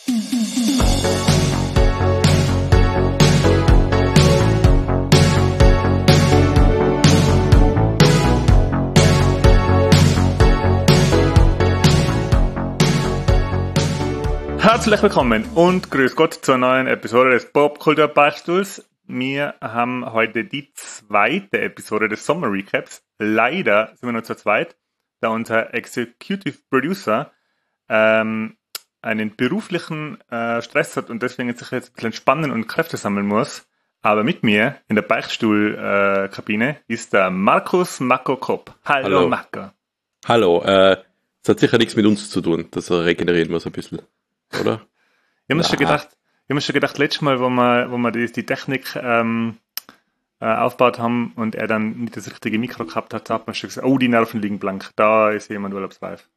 Herzlich willkommen und grüß Gott zur neuen Episode des Popkultur-Beichtstuhls. Wir haben heute die zweite Episode des Sommer Recaps. Leider sind wir nur zu zweit, da unser Executive Producer einen beruflichen Stress hat und deswegen sich jetzt ein bisschen entspannen und Kräfte sammeln muss. Aber mit mir in der Beichtstuhl-Kabine ist der Markus Mako Kopp. Hallo Mako. Hallo, es hat sicher nichts mit uns zu tun, dass er regenerieren muss ein bisschen, oder? Ich habe mir schon gedacht, letztes Mal, wo wir die Technik aufgebaut haben und er dann nicht das richtige Mikro gehabt hat, hat man schon gesagt, oh, die Nerven liegen blank, da ist jemand urlaubsreif.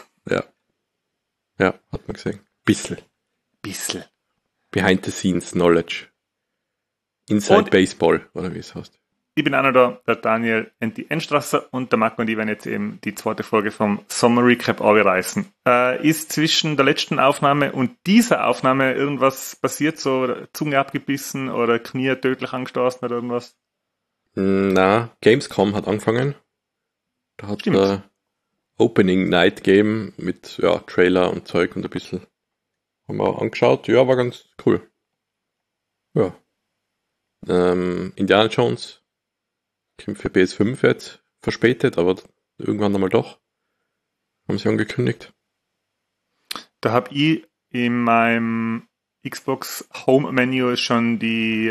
Ja, hat man gesehen. Bissl. Behind the scenes knowledge. Inside und Baseball, oder wie es heißt. Ich bin einer da, der Daniel Enti-Enstrasser und der Marco und ich werden jetzt eben die zweite Folge vom Sommer Recap anreißen. Ist zwischen der letzten Aufnahme und dieser Aufnahme irgendwas passiert, so Zunge abgebissen oder Knie tödlich angestoßen oder irgendwas? Na, Gamescom hat angefangen. Da hat der Opening Night Game mit Trailer und Zeug und ein bisschen haben wir angeschaut. Ja, war ganz cool. Ja. Indiana Jones kommt für PS5 jetzt verspätet, aber irgendwann einmal doch. Haben sie angekündigt. Da habe ich in meinem Xbox Home Menü schon die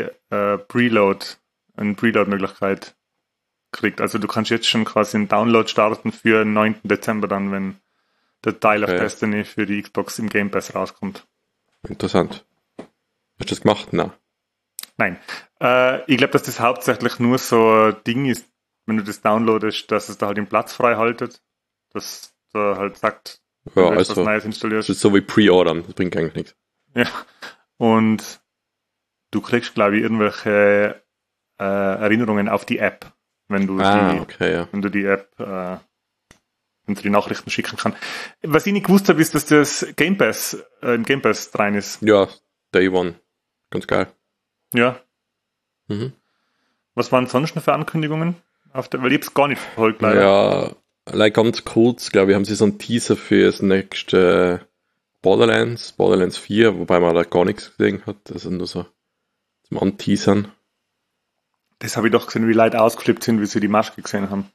Preload-Möglichkeit gekriegt. Also du kannst jetzt schon quasi einen Download starten für 9. Dezember dann, wenn der Teil of Destiny für die Xbox im Game Pass rauskommt. Interessant. Hast du das gemacht? Nein. Ich glaube, dass das hauptsächlich nur so ein Ding ist, wenn du das downloadest, dass es da halt den Platz frei haltet, dass da halt sagt, wenn du was Neues installierst. Das ist so wie Pre-Ordern, das bringt eigentlich nichts. Ja. Und du kriegst, glaube ich, irgendwelche Erinnerungen auf die App, wenn du wenn du die App wenn du die Nachrichten schicken kannst. Was ich nicht gewusst habe, ist, dass das Game Pass im Game Pass rein ist. Ja, Day One. Ganz geil. Ja. Mhm. Was waren sonst noch für Ankündigungen? Weil ich hab's gar nicht verfolgt, leider. Ja, ganz kurz, glaube ich, haben sie so einen Teaser für das nächste Borderlands 4, wobei man da gar nichts gesehen hat. Also nur so zum Anteasern. Das habe ich doch gesehen, wie Leute ausgeflippt sind, wie sie die Maske gesehen haben.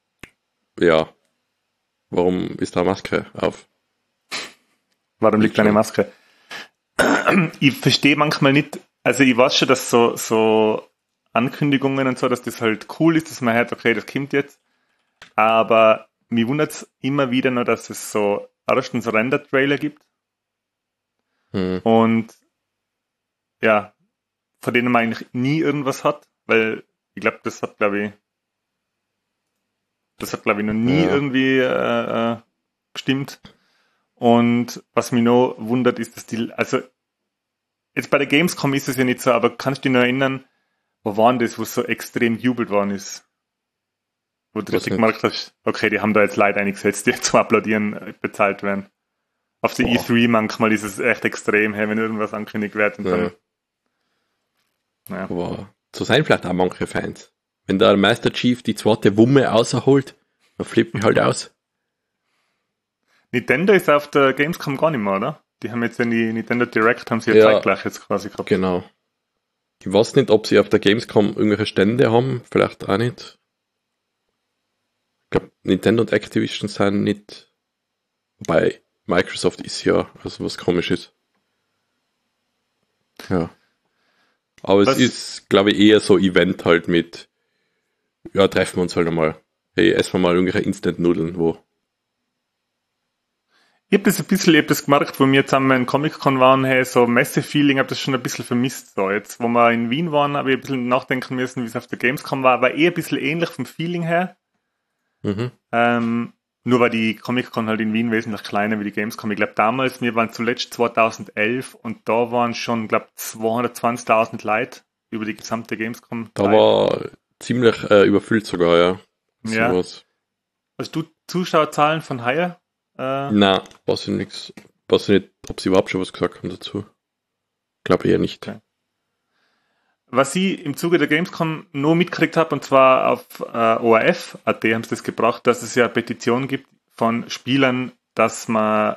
Ja. Warum ist da eine Maske auf? Warum liegt da eine Maske? Ich verstehe manchmal nicht, also ich weiß schon, dass so Ankündigungen und so, dass das halt cool ist, dass man hört, okay, das kommt jetzt. Aber mich wundert es immer wieder nur, dass es so erstens Render-Trailer gibt. Und ja, von denen man eigentlich nie irgendwas hat, weil ich glaube, das hat, glaube ich, noch nie irgendwie gestimmt. Und was mich noch wundert, ist, dass also jetzt bei der Gamescom ist es ja nicht so, aber kannst du dich noch erinnern, wo waren das, wo es so extrem jubelt worden ist? Wo du richtig gemerkt hast, okay, die haben da jetzt Leute eingesetzt, die zum Applaudieren bezahlt werden. Auf der E3 manchmal ist es echt extrem, wenn irgendwas ankündigt wird. Und dann, Aber so sein vielleicht auch manche Fans. Wenn der Master Chief die zweite Wumme außerholt, dann flippen halt aus. Nintendo ist auf der Gamescom gar nicht mehr, oder? Die haben jetzt in die Nintendo Direct, haben sie ja zeitgleich jetzt quasi gehabt. Genau. Ich weiß nicht, ob sie auf der Gamescom irgendwelche Stände haben, vielleicht auch nicht. Ich glaube, Nintendo und Activision sind nicht, wobei Microsoft ist ja, also was komisch ist. Ja. Aber es ist, glaube ich, eher so Event halt mit, treffen wir uns halt einmal. Hey, essen wir mal irgendwelche Instant-Nudeln, wo. Ich habe das gemerkt, wo wir zusammen in Comic-Con waren, hey, so Messe-Feeling, habe das schon ein bisschen vermisst. So. Jetzt, wo wir in Wien waren, habe ich ein bisschen nachdenken müssen, wie es auf der Gamescom war ein bisschen ähnlich vom Feeling her. Nur war die Comic-Con halt in Wien wesentlich kleiner wie die Gamescom. Ich glaube damals, wir waren zuletzt 2011 und da waren schon, glaube 220.000 Leute über die gesamte Gamescom. Da war ziemlich überfüllt sogar, ja. Ja. Hast du Zuschauerzahlen von heuer? Nein, weiß ich nichts. weiß nicht, ob sie überhaupt schon was gesagt haben dazu. Glaube eher nicht. Okay. Was ich im Zuge der Gamescom nur mitgekriegt habe, und zwar auf ORF.at haben sie das gebracht, dass es ja eine Petition gibt von Spielern, dass man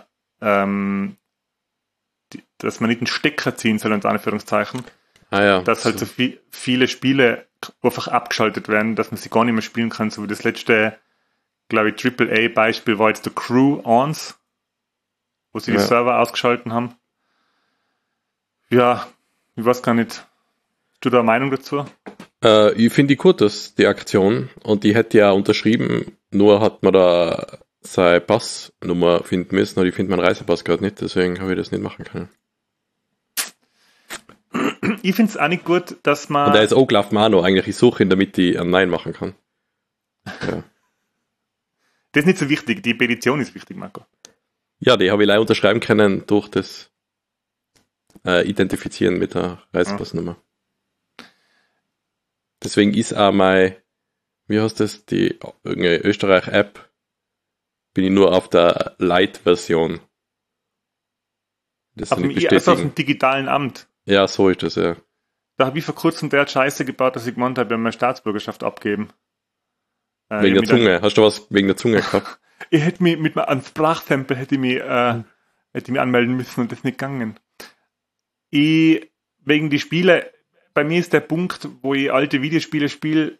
nicht einen Stecker ziehen soll, unter Anführungszeichen. Ja. Dass halt so viele Spiele einfach abgeschaltet werden, dass man sie gar nicht mehr spielen kann. So wie das letzte, glaube ich, AAA-Beispiel war jetzt The Crew Ons, wo sie die Server ausgeschalten haben. Ja, ich weiß gar nicht. Hast du da eine Meinung dazu? Ich finde die gut, dass die Aktion, und die hätte ja unterschrieben, nur hat man da seine Passnummer finden müssen, und ich finde meinen Reisepass gerade nicht, deswegen habe ich das nicht machen können. Ich finde es auch nicht gut, dass man... Und der ist auch gelaufen, eigentlich. Ich suche ihn, damit ich ein Nein machen kann. Ja. Das ist nicht so wichtig, die Petition ist wichtig, Marco. Ja, die habe ich leider unterschreiben können durch das Identifizieren mit der Reisepassnummer. Deswegen ist auch wie heißt das, die irgendeine Österreich-App, bin ich nur auf der Lite-Version. Das Also auf dem digitalen Amt. Ja, so ist das, ja. Da habe ich vor kurzem der Scheiße gebaut, dass ich gemeint habe, wir haben meine Staatsbürgerschaft abgeben. Wegen der Zunge. Hast du was wegen der Zunge gehabt? Ich hätte mich mit einem Sprachtempel hätte ich mich anmelden müssen und das nicht gegangen. Wegen die Spiele, bei mir ist der Punkt, wo ich alte Videospiele spiele,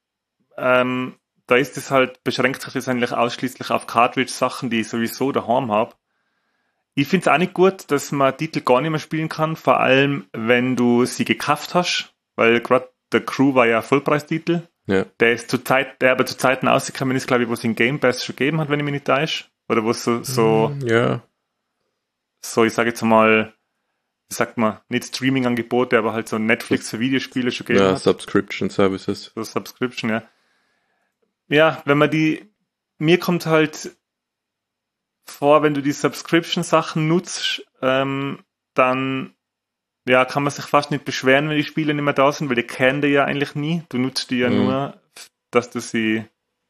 da ist es halt, beschränkt sich das eigentlich ausschließlich auf Cartridge-Sachen, die ich sowieso daheim habe. Ich finde es auch nicht gut, dass man Titel gar nicht mehr spielen kann, vor allem wenn du sie gekauft hast, weil gerade der Crew war ja ein Vollpreistitel. Ja. Der aber zu Zeiten ausgekommen ist, glaube ich, wo es in Game Pass schon gegeben hat, wenn ich mich nicht täusche. Oder wo es so, ich sage jetzt mal, wie sagt man, nicht Streaming-Angebote, aber halt so Netflix für Videospiele schon gegeben hat. Ja, Subscription Services. So Subscription, ja. Ja, mir kommt halt vor, wenn du die Subscription-Sachen nutzt, dann kann man sich fast nicht beschweren, wenn die Spiele nicht mehr da sind, weil die kennen die ja eigentlich nie. Du nutzt die ja nur, dass du sie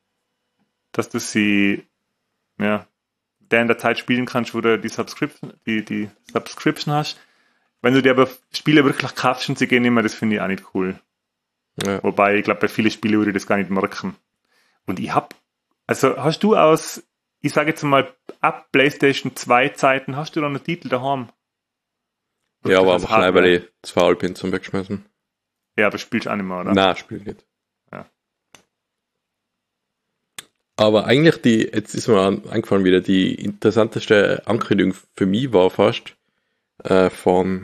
während der Zeit spielen kannst, wo du die Subscription hast. Wenn du dir aber Spiele wirklich kaufst und sie gehen immer, das finde ich auch nicht cool. Ja. Wobei, ich glaube, bei vielen Spielen würde ich das gar nicht merken. Und hast du ich sage jetzt mal, ab PlayStation 2 Zeiten, hast du da einen Titel daheim? Ja, aber einfach gleich, weil ich 2 Alpin zum Wegschmeißen. Ja, aber spielst du auch nicht mehr, oder? Nein, spiel nicht. Ja. Aber eigentlich jetzt ist mir eingefallen wieder, die interessanteste Ankündigung für mich war fast von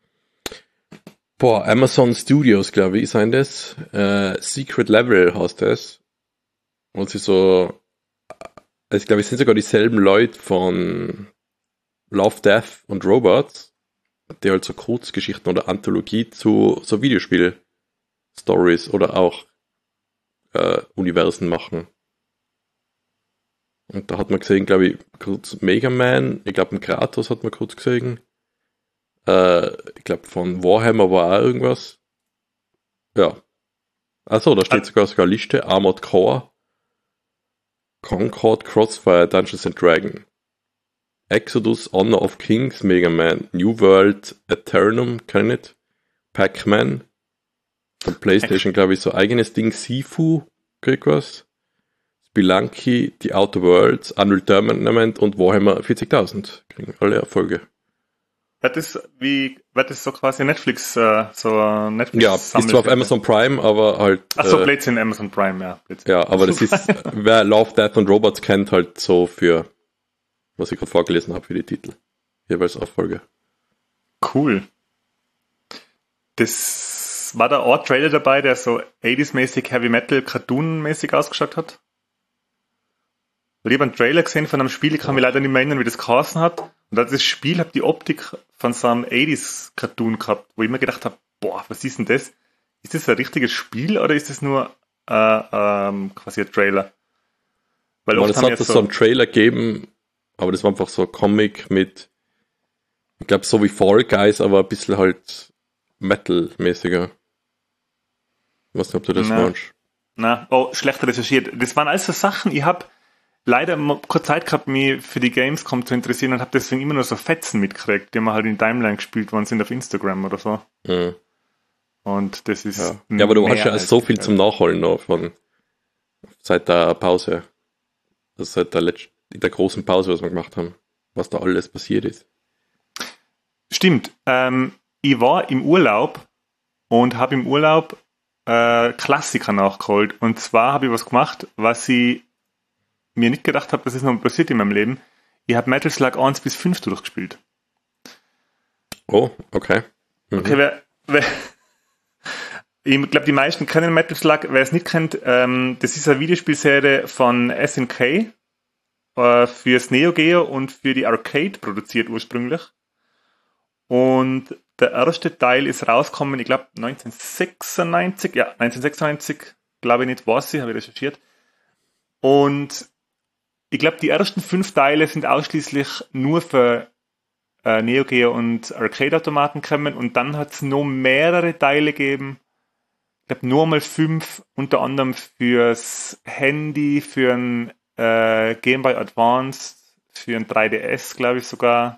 Amazon Studios, glaube ich, sind das. Secret Level heißt das. Und sie so, ich glaube, es sind sogar dieselben Leute von Love, Death und Robots, die halt so Kurzgeschichten oder Anthologie zu so Videospiel-Stories oder auch Universen machen. Und da hat man gesehen, glaube ich, kurz Mega Man, ich glaube, ein Kratos hat man kurz gesehen. Ich glaube, von Warhammer war auch irgendwas. Ja. Achso, da steht sogar eine Liste. Armored Core, Concord, Crossfire, Dungeons and Dragons, Exodus, Honor of Kings, Mega Man, New World, Eternum, kann ich nicht, Pac-Man, von PlayStation, glaube ich, so eigenes Ding, Sifu, krieg was, Spelunky, The Outer Worlds, Unreal Tournament und Warhammer 40.000, kriegen alle Erfolge. Wird das so quasi Netflix, Netflix? Ja, ist zwar auf Amazon Prime, aber halt... Achso, Blödsinn, Amazon Prime, ja. Blödsinn. Ja, aber das ist, wer Love, Death und Robots kennt, halt so für, was ich gerade vorgelesen habe, für die Titel. Jeweils Auffolge. Cool. Das war da ein Trailer dabei, der so 80s-mäßig Heavy Metal Cartoon-mäßig ausgeschaut hat? Ich habe einen Trailer gesehen von einem Spiel, ich kann mich leider nicht mehr erinnern, wie das geheißen hat. Und das Spiel hat die Optik von so einem 80s-Cartoon gehabt, wo ich mir gedacht habe, was ist denn das? Ist das ein richtiges Spiel oder ist das nur quasi ein Trailer? Weil es hat so einen Trailer gegeben, aber das war einfach so ein Comic mit, ich glaube so wie Fall Guys, aber ein bisschen halt Metal-mäßiger. Ich weiß nicht, ob du das meinst. Schlecht recherchiert. Das waren alles so Sachen, ich habe leider keine Zeit gehabt, mich für die Gamescom zu interessieren und habe deswegen immer nur so Fetzen mitgekriegt, die haben halt in Timeline gespielt worden sind auf Instagram oder so. Mhm. Und das ist. Ja, aber du hast ja so viel zum Nachholen noch seit der Pause. Also seit der großen Pause, was wir gemacht haben, was da alles passiert ist. Stimmt. Ich war im Urlaub und habe im Urlaub Klassiker nachgeholt. Und zwar habe ich was gemacht, was ich mir nicht gedacht habe, dass es noch passiert in meinem Leben. Ich habe Metal Slug 1 bis 5 durchgespielt. Oh, okay. Mhm. Okay, ich glaube, die meisten kennen Metal Slug. Wer es nicht kennt, das ist eine Videospielserie von SNK fürs Neo Geo und für die Arcade produziert ursprünglich. Und der erste Teil ist rausgekommen, ich glaube 1996, glaube ich nicht, weiß ich, habe ich recherchiert. Und ich glaube, die ersten 5 Teile sind ausschließlich nur für Neo Geo und Arcade-Automaten gekommen und dann hat es noch mehrere Teile gegeben. Ich glaube, nur mal 5, unter anderem fürs Handy, für ein Game Boy Advance, für ein 3DS, glaube ich sogar.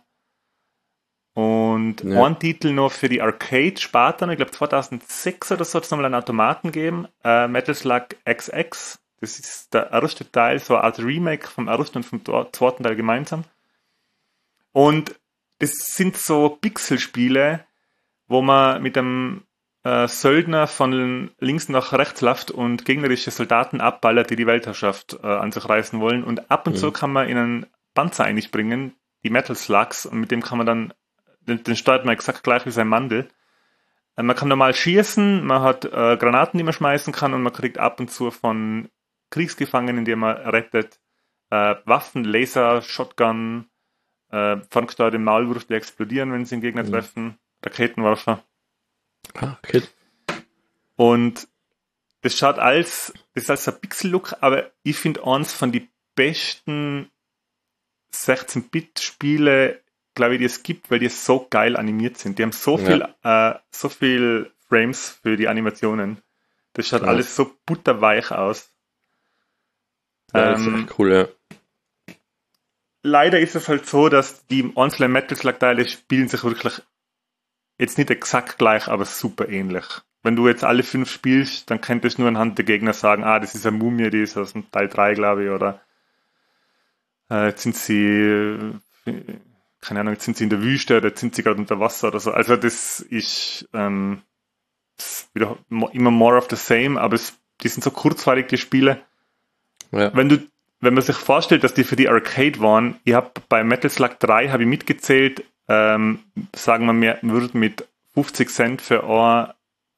Und ein Titel noch für die Arcade-Sparte, ich glaube 2006 oder so, hat es nochmal einen Automaten gegeben, Metal Slug XX. Das ist der erste Teil, so eine Art Remake vom ersten und vom zweiten Teil gemeinsam. Und das sind so Pixelspiele, wo man mit einem Söldner von links nach rechts läuft und gegnerische Soldaten abballert, die die Weltherrschaft an sich reißen wollen. Und ab und zu kann man in einen Panzer einspringen, die Metal Slugs, und mit dem kann man dann, den steuert man exakt gleich wie sein Mandel. Man kann normal schießen, man hat Granaten, die man schmeißen kann, und man kriegt ab und zu von Kriegsgefangenen, die man rettet, Waffen, Laser, Shotgun, ferngesteuerte Maulwürfe, die explodieren, wenn sie den Gegner treffen, Raketenwerfer. Ah, okay. Und das schaut das ist als ein Pixel-Look, aber ich finde eins von den besten 16-Bit-Spiele, glaube ich, die es gibt, weil die so geil animiert sind. Die haben so viel Frames für die Animationen. Das schaut alles so butterweich aus. Ja, das ist echt cool, ja. Leider ist es halt so, dass die einzelnen Metal Slug-Teile spielen sich wirklich jetzt nicht exakt gleich, aber super ähnlich. Wenn du jetzt alle 5 spielst, dann könntest du nur anhand der Gegner sagen, das ist eine Mumie, die ist aus dem Teil 3, glaube ich, oder jetzt sind sie, keine Ahnung, jetzt sind sie in der Wüste oder jetzt sind sie gerade unter Wasser oder so. Also das ist wieder immer more of the same, aber die sind so kurzweilig, die Spiele. Ja. Wenn man sich vorstellt, dass die für die Arcade waren, ich habe bei Metal Slug 3 habe ich mitgezählt, sagen wir würden mit 50 Cent für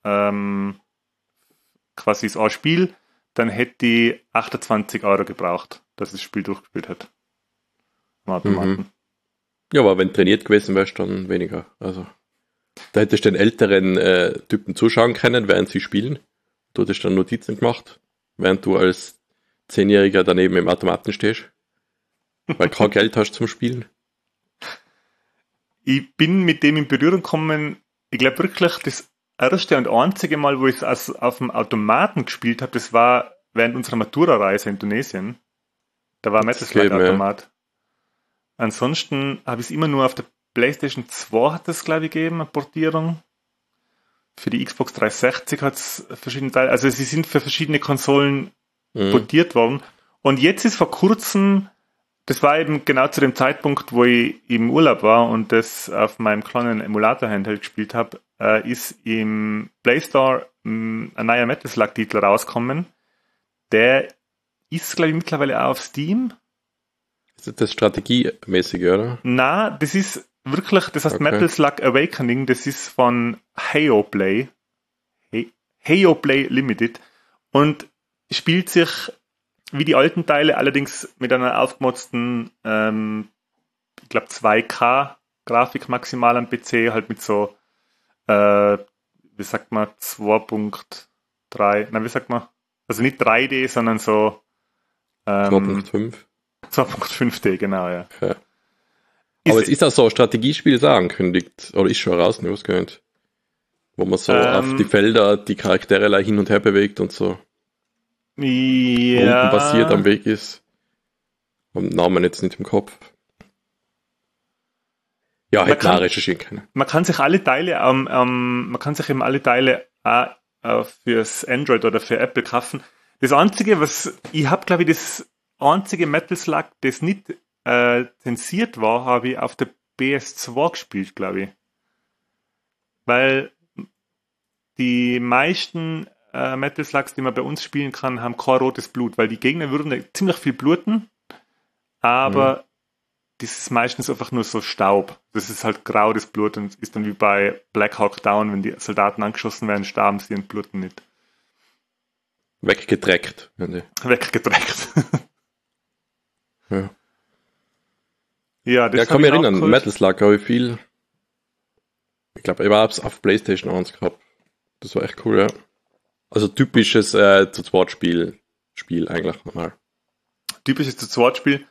quasi das ein Spiel, dann hätte ich 28 Euro gebraucht, dass das Spiel durchgespielt hat. Ja, aber wenn trainiert gewesen wärst, dann weniger. Also da hättest du den älteren Typen zuschauen können, während sie spielen. Du hättest dann Notizen gemacht, während du als 10-Jähriger daneben im Automaten stehst, weil kein Geld hast zum Spielen. Ich bin mit dem in Berührung gekommen, ich glaube wirklich, das erste und einzige Mal, wo ich es auf dem Automaten gespielt habe, das war während unserer Matura-Reise in Tunesien. Da war ein Metal Slug-Automat. Ja. Ansonsten habe ich es immer nur auf der PlayStation 2 hat es, glaube ich, gegeben, eine Portierung. Für die Xbox 360 hat es verschiedene Teile, also sie sind für verschiedene Konsolen portiert worden. Und jetzt ist vor kurzem, das war eben genau zu dem Zeitpunkt, wo ich im Urlaub war und das auf meinem kleinen Emulator-Handheld gespielt habe, ist im Play Store ein neuer Metal Slug-Titel rausgekommen. Der ist, glaube ich, mittlerweile auch auf Steam. Ist das strategiemäßig, oder? Na, das ist wirklich, das heißt Metal Slug Awakening, das ist von Heyoplay Limited und spielt sich wie die alten Teile, allerdings mit einer aufgemotzten, ich glaube 2K Grafik maximal am PC, halt mit so, wie sagt man, 2.3, wie sagt man, also nicht 3D, sondern so 2.5. 2.5D, genau, ja. Okay. Aber es ist auch so ein Strategiespiel so angekündigt, oder ist schon raus, nicht ausgehört, wo man so auf die Felder die Charaktere hin und her bewegt und so. Ja. Unten passiert am Weg ist. Haben den Namen jetzt nicht im Kopf. Ja, hätte man recherchieren können. Man kann sich alle Teile, man kann sich eben alle Teile auch fürs Android oder für Apple kaufen. Das Einzige, ich habe, glaube ich, das einzige Metal Slug, das nicht zensiert war, habe ich auf der PS2 gespielt, glaube ich. Weil die meisten Metal Slugs, die man bei uns spielen kann, haben kein rotes Blut, weil die Gegner würden ziemlich viel bluten, aber das ist meistens einfach nur so Staub. Das ist halt grau, das Blut, und ist dann wie bei Black Hawk Down, wenn die Soldaten angeschossen werden, starben sie und bluten nicht. Weggedreckt. Weggedreckt. Ja. Ja, das kann mich erinnern, Metal Slug habe ich viel. Ich glaube, ich habe es auf PlayStation 1 gehabt. Das war echt cool, ja. Also typisches zu zweit Spiel eigentlich nochmal. Typisches zu zweit Spiel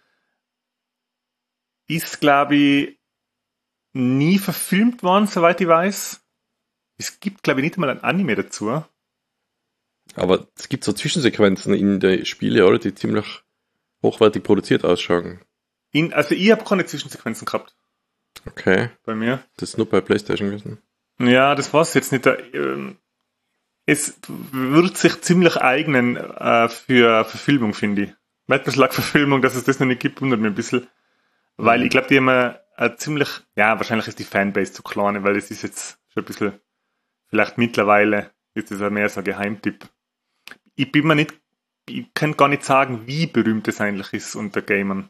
ist, glaube ich, nie verfilmt worden, soweit ich weiß. Es gibt, glaube ich, nicht einmal ein Anime dazu. Aber es gibt so Zwischensequenzen in den Spielen, oder, die ziemlich hochwertig produziert ausschauen. Also ich habe keine Zwischensequenzen gehabt. Okay. Bei mir. Das ist nur bei PlayStation gewesen. Ja, das war's jetzt nicht. Es wird sich ziemlich eignen für Verfilmung, finde ich. Metal Slug-Verfilmung, dass es das noch nicht gibt, wundert mich ein bisschen. Weil ich glaube, die haben ziemlich, ja, wahrscheinlich ist die Fanbase zu klein, weil es ist jetzt schon ein bisschen, vielleicht mittlerweile ist es ja mehr so ein Geheimtipp. Ich kann gar nicht sagen, wie berühmt es eigentlich ist unter Gamern.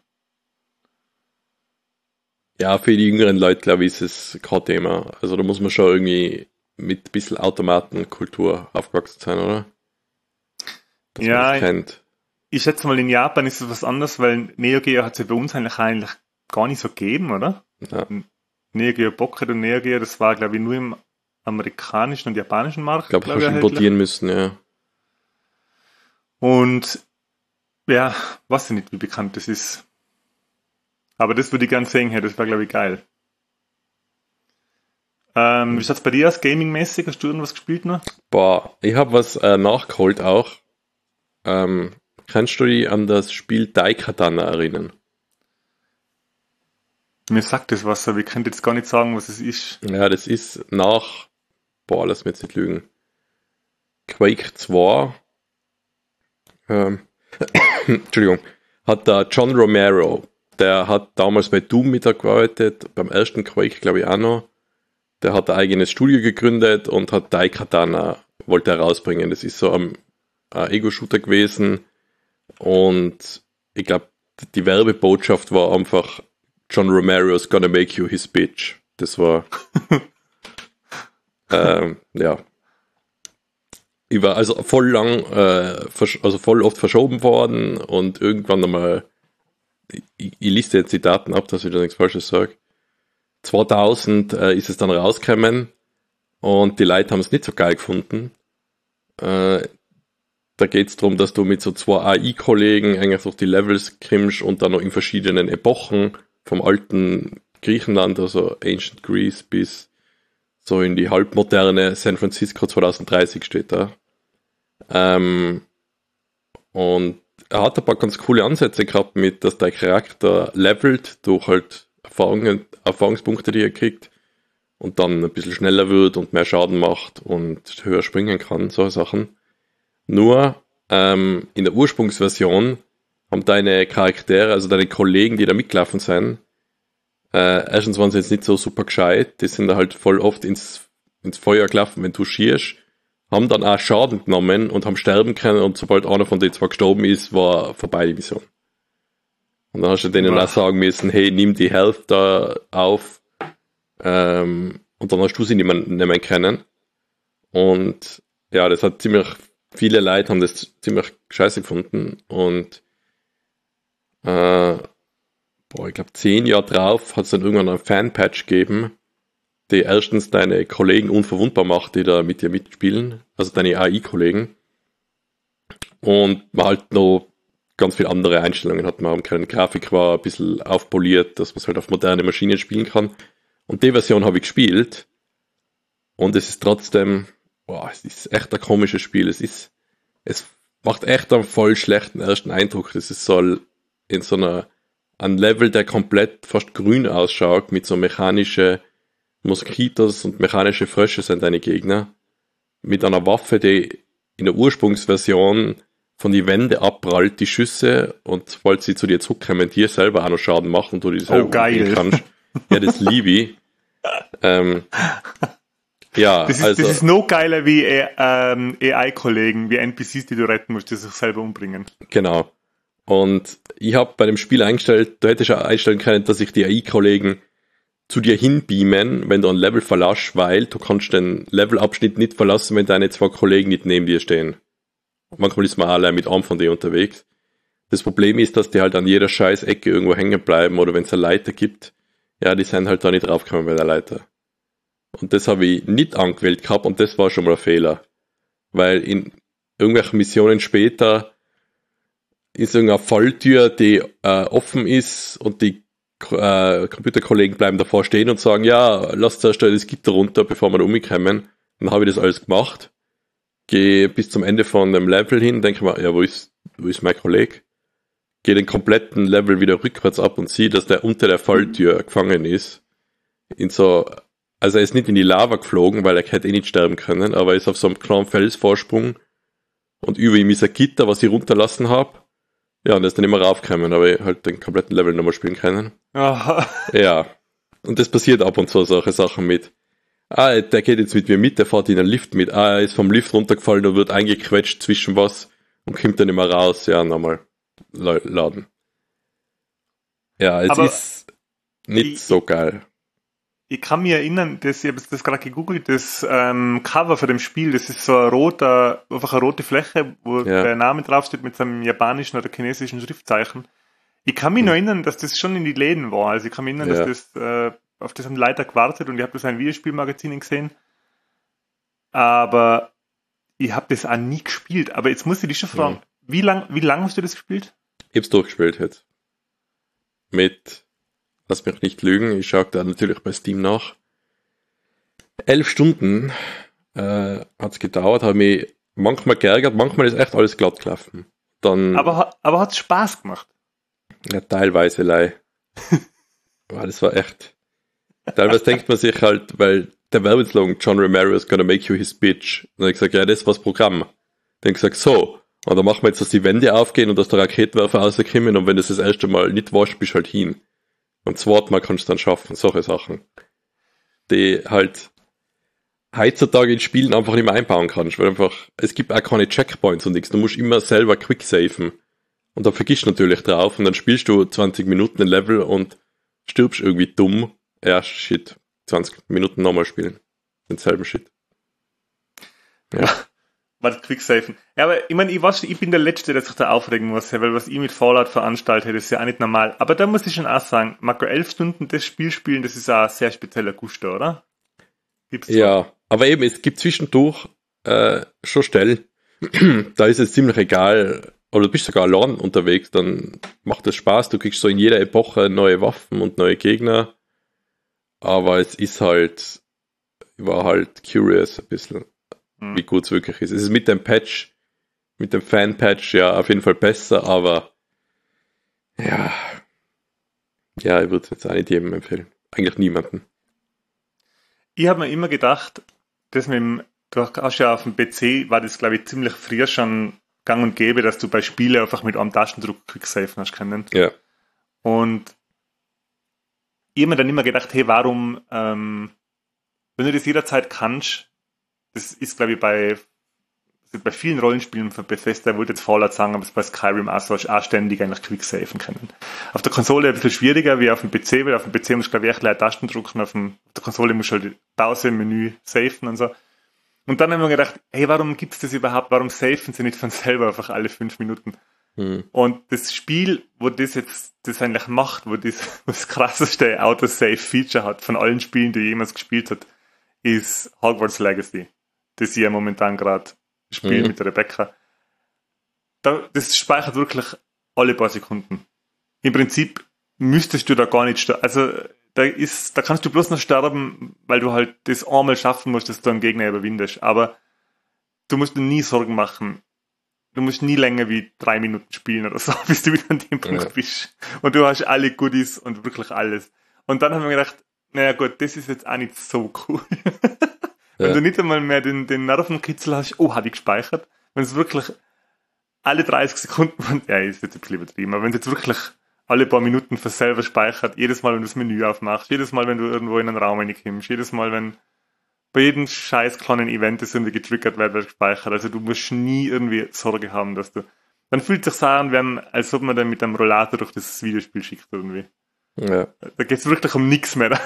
Ja, für die jüngeren Leute, glaube ich, ist es kein Thema. Also da muss man schon irgendwie mit ein bisschen Automatenkultur aufgewachsen sein, oder? Dass man das kennt. Ich schätze mal, in Japan ist es was anderes, weil Neo Geo hat es ja bei uns eigentlich gar nicht so gegeben, oder? Ja. Neo Geo Pocket und Neo Geo, das war, glaube ich, nur im amerikanischen und japanischen Markt. Ich glaube, hast du importieren müssen, ja. Und ja, weiß ich nicht, wie bekannt das ist. Aber das würde ich gerne sehen, das wäre, glaube ich, geil. Wie schaut's bei dir aus, gaming-mäßig? Hast du irgendwas gespielt noch? Boah, ich habe was nachgeholt auch. Kannst du dich an das Spiel Daikatana erinnern? Mir sagt das was, aber ich könnte jetzt gar nicht sagen, was es ist. Ja, das ist lass mich jetzt nicht lügen, Quake 2, Entschuldigung, hat der John Romero, der hat damals bei Doom mitgearbeitet, beim ersten Quake glaube ich auch noch. Der hat ein eigenes Studio gegründet und hat Daikatana, wollte er rausbringen. Das ist so ein Ego-Shooter gewesen und ich glaube, die Werbebotschaft war einfach John Romero's gonna make you his bitch. Das war ja. Ich war also voll lang, voll oft verschoben worden und irgendwann einmal, ich liste jetzt die Daten ab, dass ich da nichts Falsches sage. 2000 ist es dann rausgekommen und die Leute haben es nicht so geil gefunden. Da geht es darum, dass du mit so 2 AI-Kollegen eigentlich durch die Levels krimmst und dann noch in verschiedenen Epochen vom alten Griechenland, also Ancient Greece, bis so in die halbmoderne San Francisco 2030 steht da. Und er hat ein paar ganz coole Ansätze gehabt mit, dass der Charakter levelt durch halt Erfahrungspunkte, die er kriegt und dann ein bisschen schneller wird und mehr Schaden macht und höher springen kann, solche Sachen. Nur in der Ursprungsversion haben deine Charaktere, also deine Kollegen, die da mitgelaufen sind, erstens waren sie jetzt nicht so super gescheit, die sind da halt voll oft ins Feuer gelaufen, wenn du schierst, haben dann auch Schaden genommen und haben sterben können und sobald einer von denen zwar gestorben ist, war vorbei die Mission. Und dann hast du denen auch sagen müssen, hey, nimm die Health da auf und dann hast du sie nicht mehr kennen. Und ja, das hat viele Leute haben das ziemlich scheiße gefunden und ich glaube 10 Jahre drauf hat es dann irgendwann einen Fan-Patch gegeben, die erstens deine Kollegen unverwundbar macht, die da mit dir mitspielen, also deine AI-Kollegen. Und man halt noch ganz viele andere Einstellungen hat. Man keine Grafik war ein bisschen aufpoliert, dass man es halt auf moderne Maschinen spielen kann. Und die Version habe ich gespielt und es ist trotzdem, es ist echt ein komisches Spiel. Es macht echt einen voll schlechten ersten Eindruck. Das ist so in so einer ein Level, der komplett fast grün ausschaut, mit so mechanische Moskitos und mechanische Frösche sind deine Gegner. Mit einer Waffe, die in der Ursprungsversion von die Wände abprallt, die Schüsse, und falls sie zu dir zurückkommen, dir selber auch noch Schaden machen und du die selber umbringen kannst. Ja, das liebe ich. Ja, das ist noch geiler wie AI-Kollegen, wie NPCs, die du retten musst, die sich selber umbringen. Genau. Und ich habe bei dem Spiel eingestellt, du hättest ja einstellen können, dass sich die AI-Kollegen zu dir hinbeamen, wenn du ein Level verlässt, weil du kannst den Levelabschnitt nicht verlassen, wenn deine 2 Kollegen nicht neben dir stehen. Manchmal ist man allein mit einem von denen unterwegs. Das Problem ist, dass die halt an jeder scheiß Ecke irgendwo hängen bleiben, oder wenn es eine Leiter gibt, ja, die sind halt da nicht draufgekommen bei der Leiter. Und das habe ich nicht angewählt gehabt, und das war schon mal ein Fehler. Weil in irgendwelchen Missionen später ist irgendeine Falltür, die offen ist, und die Computerkollegen bleiben davor stehen und sagen, ja, lass zuerst das Gitter runter, bevor wir da umkommen. Dann habe ich das alles gemacht, gehe bis zum Ende von dem Level hin, denke mir, ja, wo ist mein Kollege? Gehe den kompletten Level wieder rückwärts ab und sehe, dass der unter der Falltür gefangen ist. Also er ist nicht in die Lava geflogen, weil er hätte nicht sterben können, aber er ist auf so einem kleinen Felsvorsprung, und über ihm ist ein Gitter, was ich runterlassen habe. Ja, und er ist dann immer raufgekommen, aber ich halt den kompletten Level nochmal spielen können. Aha. Ja. Und das passiert ab und zu, solche Sachen mit. Der geht jetzt mit mir mit, der fährt in den Lift mit. Er ist vom Lift runtergefallen und wird eingequetscht zwischen was und kommt dann immer raus. Ja, nochmal laden. Ja, es ist nicht so geil. Ich kann mich erinnern, ich habe das gerade gegoogelt, das Cover für dem Spiel, das ist so einfach eine rote Fläche, wo der Name draufsteht mit so einem japanischen oder chinesischen Schriftzeichen. Ich kann mich noch erinnern, dass das schon in die Läden war. Also ich kann mich erinnern, dass das auf das haben Leute gewartet, und ich habe das in einem Videospielmagazin gesehen. Aber ich habe das auch nie gespielt. Aber jetzt muss ich dich schon fragen, wie lang hast du das gespielt? Ich hab's durchgespielt jetzt. Lass mich nicht lügen, ich schaue da natürlich bei Steam nach. 11 Stunden hat's gedauert, habe mich manchmal geärgert, manchmal ist echt alles glatt gelaufen. Aber hat's Spaß gemacht? Ja, teilweise das war echt. Teilweise denkt man sich halt, weil der Werbeslogan John Romero is gonna make you his bitch. Und dann habe ich gesagt, ja, das war's Programm. Dann habe ich gesagt, so, und dann machen wir jetzt, dass die Wände aufgehen und dass der Raketenwerfer rauskommen, und wenn das erste Mal nicht warst, bist du halt hin. Und das zweite Mal kannst du dann schaffen, solche Sachen. Die halt heutzutage in Spielen einfach nicht mehr einbauen kannst, weil einfach, es gibt auch keine Checkpoints und nichts. Du musst immer selber quicksafen. Und da vergisst du natürlich drauf, und dann spielst du 20 Minuten ein Level und stirbst irgendwie dumm. Ja, shit. 20 Minuten nochmal spielen. Denselben Shit. Ja. Warte, quicksafen. Ja, aber ich meine, ich bin der Letzte, der sich da aufregen muss, weil was ich mit Fallout veranstalte, das ist ja auch nicht normal. Aber da muss ich schon auch sagen, Marco, 11 Stunden das Spiel spielen, das ist auch ein sehr spezieller Gusto, oder? Gibt's ja, aber eben, es gibt zwischendurch schon Stellen, da ist es ziemlich egal, oder du bist sogar allein unterwegs, dann macht das Spaß, du kriegst so in jeder Epoche neue Waffen und neue Gegner, aber es ist halt, ich war halt curious ein bisschen, wie gut es wirklich ist. Es ist mit dem Patch, mit dem Fan-Patch ja auf jeden Fall besser, aber ja, ich würde es jetzt auch nicht jedem empfehlen. Eigentlich niemanden. Ich habe mir immer gedacht, du hast ja auf dem PC, war das glaube ich ziemlich früher schon gang und gäbe, dass du bei Spielen einfach mit einem Taschendruck quicksafen hast können. Ja. Und ich habe mir dann immer gedacht, hey, warum, wenn du das jederzeit kannst, das ist glaube ich bei vielen Rollenspielen von Bethesda, ich wollte jetzt Fallout sagen, aber es bei Skyrim auch ständig eigentlich quicksafen können. Auf der Konsole ein bisschen schwieriger wie auf dem PC, weil auf dem PC musst du glaube ich echt gleich Tasten drücken, auf der Konsole musst du halt Pause im Menü safen und so. Und dann haben wir gedacht, hey, warum gibt's das überhaupt? Warum safen sie nicht von selber einfach alle 5 Minuten? Und das Spiel, wo das eigentlich macht, wo das krasseste Autosave-Feature hat von allen Spielen, die jemals gespielt hat, ist Hogwarts Legacy. Das ich ja momentan gerade spiele mit der Rebecca. Das speichert wirklich alle paar Sekunden. Im Prinzip müsstest du da gar nicht sterben. Also da kannst du bloß noch sterben, weil du halt das einmal schaffen musst, dass du einen Gegner überwindest. Aber du musst dir nie Sorgen machen. du musst nie länger wie 3 Minuten spielen oder so, bis du wieder an dem Punkt bist. Und du hast alle Goodies und wirklich alles. Und dann haben wir gedacht, naja gut, das ist jetzt auch nicht so cool. Wenn du nicht einmal mehr den Nervenkitzel hast, oh, habe ich gespeichert. Wenn es wirklich alle 30 Sekunden, ja, ist jetzt ein bisschen übertrieben, aber wenn es jetzt wirklich alle paar Minuten für selber speichert, jedes Mal, wenn du das Menü aufmachst, jedes Mal, wenn du irgendwo in einen Raum reinkommst, jedes Mal, wenn bei jedem scheiß kleinen Event das irgendwie getriggert wird gespeichert. Also du musst nie irgendwie Sorge haben, dass du... Dann fühlt es sich so an, als ob man dann mit einem Rollator durch das Videospiel schickt irgendwie. Ja. Da geht es wirklich um nichts mehr.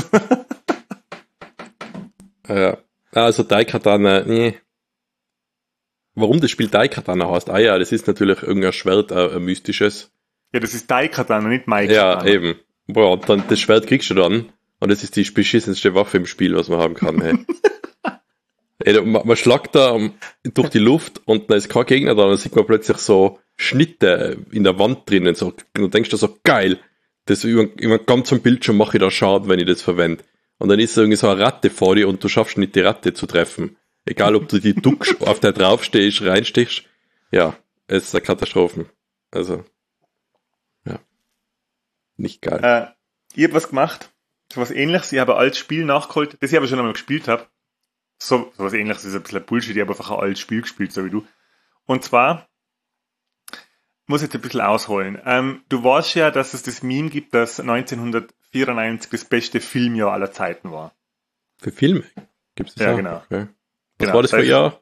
Ja. Also Daikatana, nee. Warum das Spiel Daikatana heißt? Ah ja, das ist natürlich irgendein Schwert, ein mystisches. Ja, das ist Daikatana, nicht Maikatana. Ja, eben. Boah, und dann das Schwert kriegst du dann. Und das ist die beschissenste Waffe im Spiel, was man haben kann. Hey. Ey, man schlagt da durch die Luft und dann ist kein Gegner da, und dann sieht man plötzlich so Schnitte in der Wand drinnen. So, und dann denkst du so, geil, das über ganz am Bildschirm mache ich da Schaden, wenn ich das verwende. Und dann ist irgendwie so eine Ratte vor dir und du schaffst nicht, die Ratte zu treffen. Egal, ob du die duckst, auf der draufstehst, reinstichst. Ja, es ist eine Katastrophe. Also, ja. Nicht geil. Ich habe was gemacht, so was Ähnliches. Ich habe ein altes Spiel nachgeholt, das ich aber schon einmal gespielt habe. So was Ähnliches ist ein bisschen Bullshit, ich habe einfach ein altes Spiel gespielt, so wie du. Und zwar, muss ich jetzt ein bisschen ausholen. Du weißt ja, dass es das Meme gibt, dass 1994 das beste Filmjahr aller Zeiten war. Für Filme gibt's das Ja, auch? genau. Okay. Was Genau, war das für ein Jahr?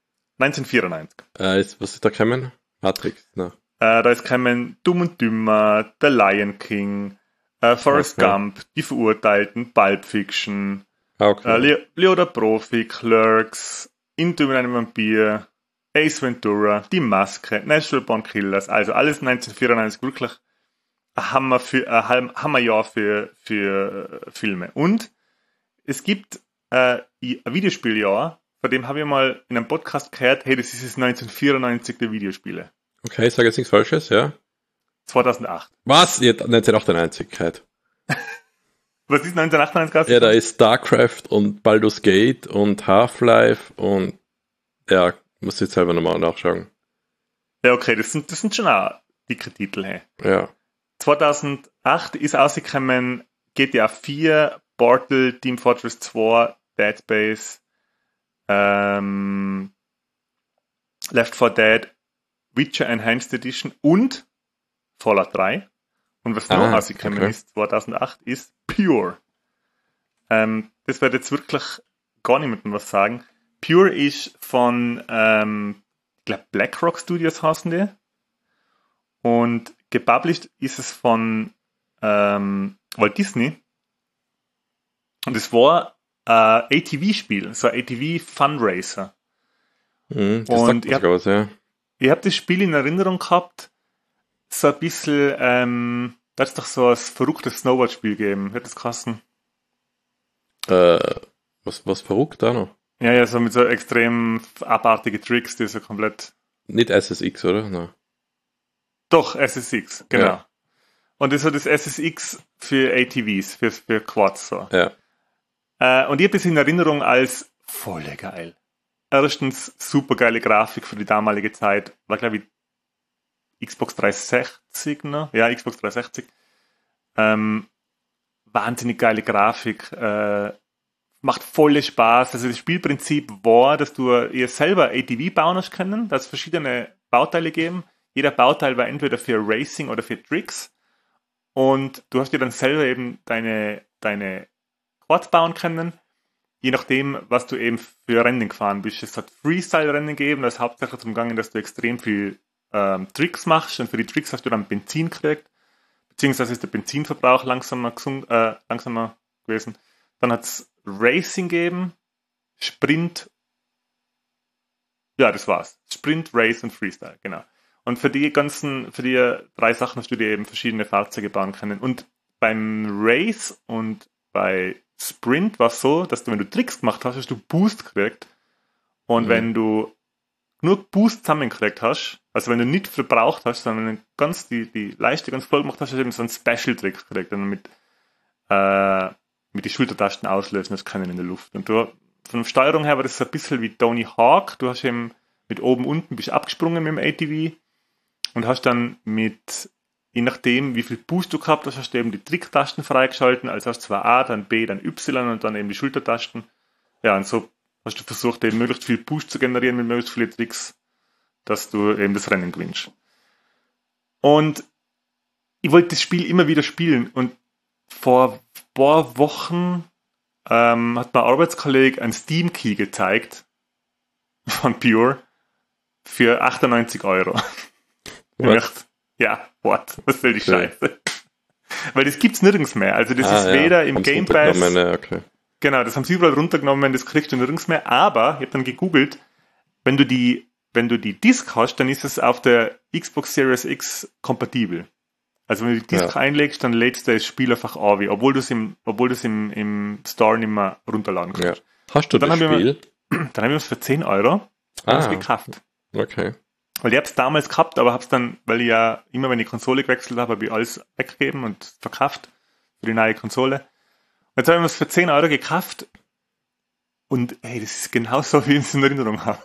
1994. Was ist da gekommen? Matrix, ne? Da ist gekommen Dumm und Dümmer, The Lion King, Forrest Gump, Die Verurteilten, Pulp Fiction, Leo der Profi, Clerks, Interview mit einem Vampir, Ace Ventura, Die Maske, Natural Born Killers, also alles 1994 wirklich ein Hammerjahr für Filme. Und es gibt ein Videospieljahr, von dem habe ich mal in einem Podcast gehört, hey, das ist das 1994 der Videospiele. Okay, ich sage jetzt nichts Falsches, ja? 2008. Was? Jetzt 1998 halt. Was ist 1998? Ja, da ist StarCraft und Baldur's Gate und Half-Life und ja, muss jetzt selber nochmal nachschauen. Ja, okay, das sind schon auch dicke Titel, hey. Ja. 2008 ist rausgekommen GTA 4, Portal, Team Fortress 2, Dead Space, Left 4 Dead, Witcher Enhanced Edition und Fallout 3. Und was noch rausgekommen ist 2008 ist Pure. Das wird jetzt wirklich gar niemandem was sagen. Pure ist von, ich glaube, BlackRock Studios heißen die. Und gepublished ist es von Walt Disney. Und es war ein ATV-Spiel, so ein ATV-Fundraiser. Und ich habe das Spiel in Erinnerung gehabt, so ein bisschen, da hat es doch so ein verrücktes Snowboard-Spiel gegeben. Wird das kosten? Was verrückt da noch? Ja, so mit so extrem abartige Tricks, die so komplett... Nicht SSX, oder? No. Doch, SSX, genau. Ja. Und das ist so das SSX für ATVs, für Quads so. Ja. Und ich habe das in Erinnerung als voll geil. Erstens super geile Grafik für die damalige Zeit. War, glaube ich, Xbox 360 noch. Ja, Xbox 360. Wahnsinnig geile Grafik. Macht volle Spaß. Also das Spielprinzip war, dass du ihr selber ATV bauen hast können, dass es verschiedene Bauteile geben. Jeder Bauteil war entweder für Racing oder für Tricks. Und du hast dir dann selber eben deine Quads bauen können, je nachdem, was du eben für Rennen gefahren bist. Es hat Freestyle-Rennen gegeben, das ist hauptsächlich zum Gange, dass du extrem viel Tricks machst, und für die Tricks hast du dann Benzin gekriegt, beziehungsweise ist der Benzinverbrauch langsamer gewesen. Dann hat es Racing gegeben, Sprint, ja, das war's. Sprint, Race und Freestyle, genau. Und für die 3 Sachen hast du dir eben verschiedene Fahrzeuge bauen können. Und beim Race und bei Sprint war es so, dass du, wenn du Tricks gemacht hast, hast du Boost gekriegt. Und wenn du genug Boost zusammengekriegt hast, also wenn du nicht verbraucht hast, sondern die Leiste ganz voll gemacht hast, hast du eben so einen Special-Trick gekriegt, dann mit die Schultertasten auslösen, das können in der Luft. Und von der Steuerung her war das so ein bisschen wie Tony Hawk. Du hast eben mit oben, unten, bist abgesprungen mit dem ATV und hast dann je nachdem, wie viel Boost du gehabt hast, hast du eben die Tricktasten freigeschalten, also hast du zwar A, dann B, dann Y und dann eben die Schultertasten. Ja, und so hast du versucht, eben möglichst viel Boost zu generieren mit möglichst vielen Tricks, dass du eben das Rennen gewinnst. Und ich wollte das Spiel immer wieder spielen und vor ein paar Wochen hat mein Arbeitskollege einen Steam-Key gezeigt von Pure für 98 €. Ich dachte, ja, was soll die Scheiße? Weil das gibt's nirgends mehr. Also das ist weder im Game Pass. Okay. Genau, das haben sie überall runtergenommen, das kriegst du nirgends mehr. Aber, ich habe dann gegoogelt, wenn du die Disc hast, dann ist es auf der Xbox Series X kompatibel. Also wenn du die Disc einlegst, dann lädst du das Spiel einfach an, obwohl du es im Store nicht mehr runterladen kannst. Ja. Hast du das Spiel? Dann habe ich es für 10 € gekauft. Okay. Weil ich habe es damals gehabt, aber habe es dann, weil ich ja immer, wenn ich Konsole gewechselt habe ich alles weggegeben und verkauft für die neue Konsole. Und jetzt habe ich mir es für 10 € gekauft und hey, das ist genauso, wie ich es in Erinnerung habe.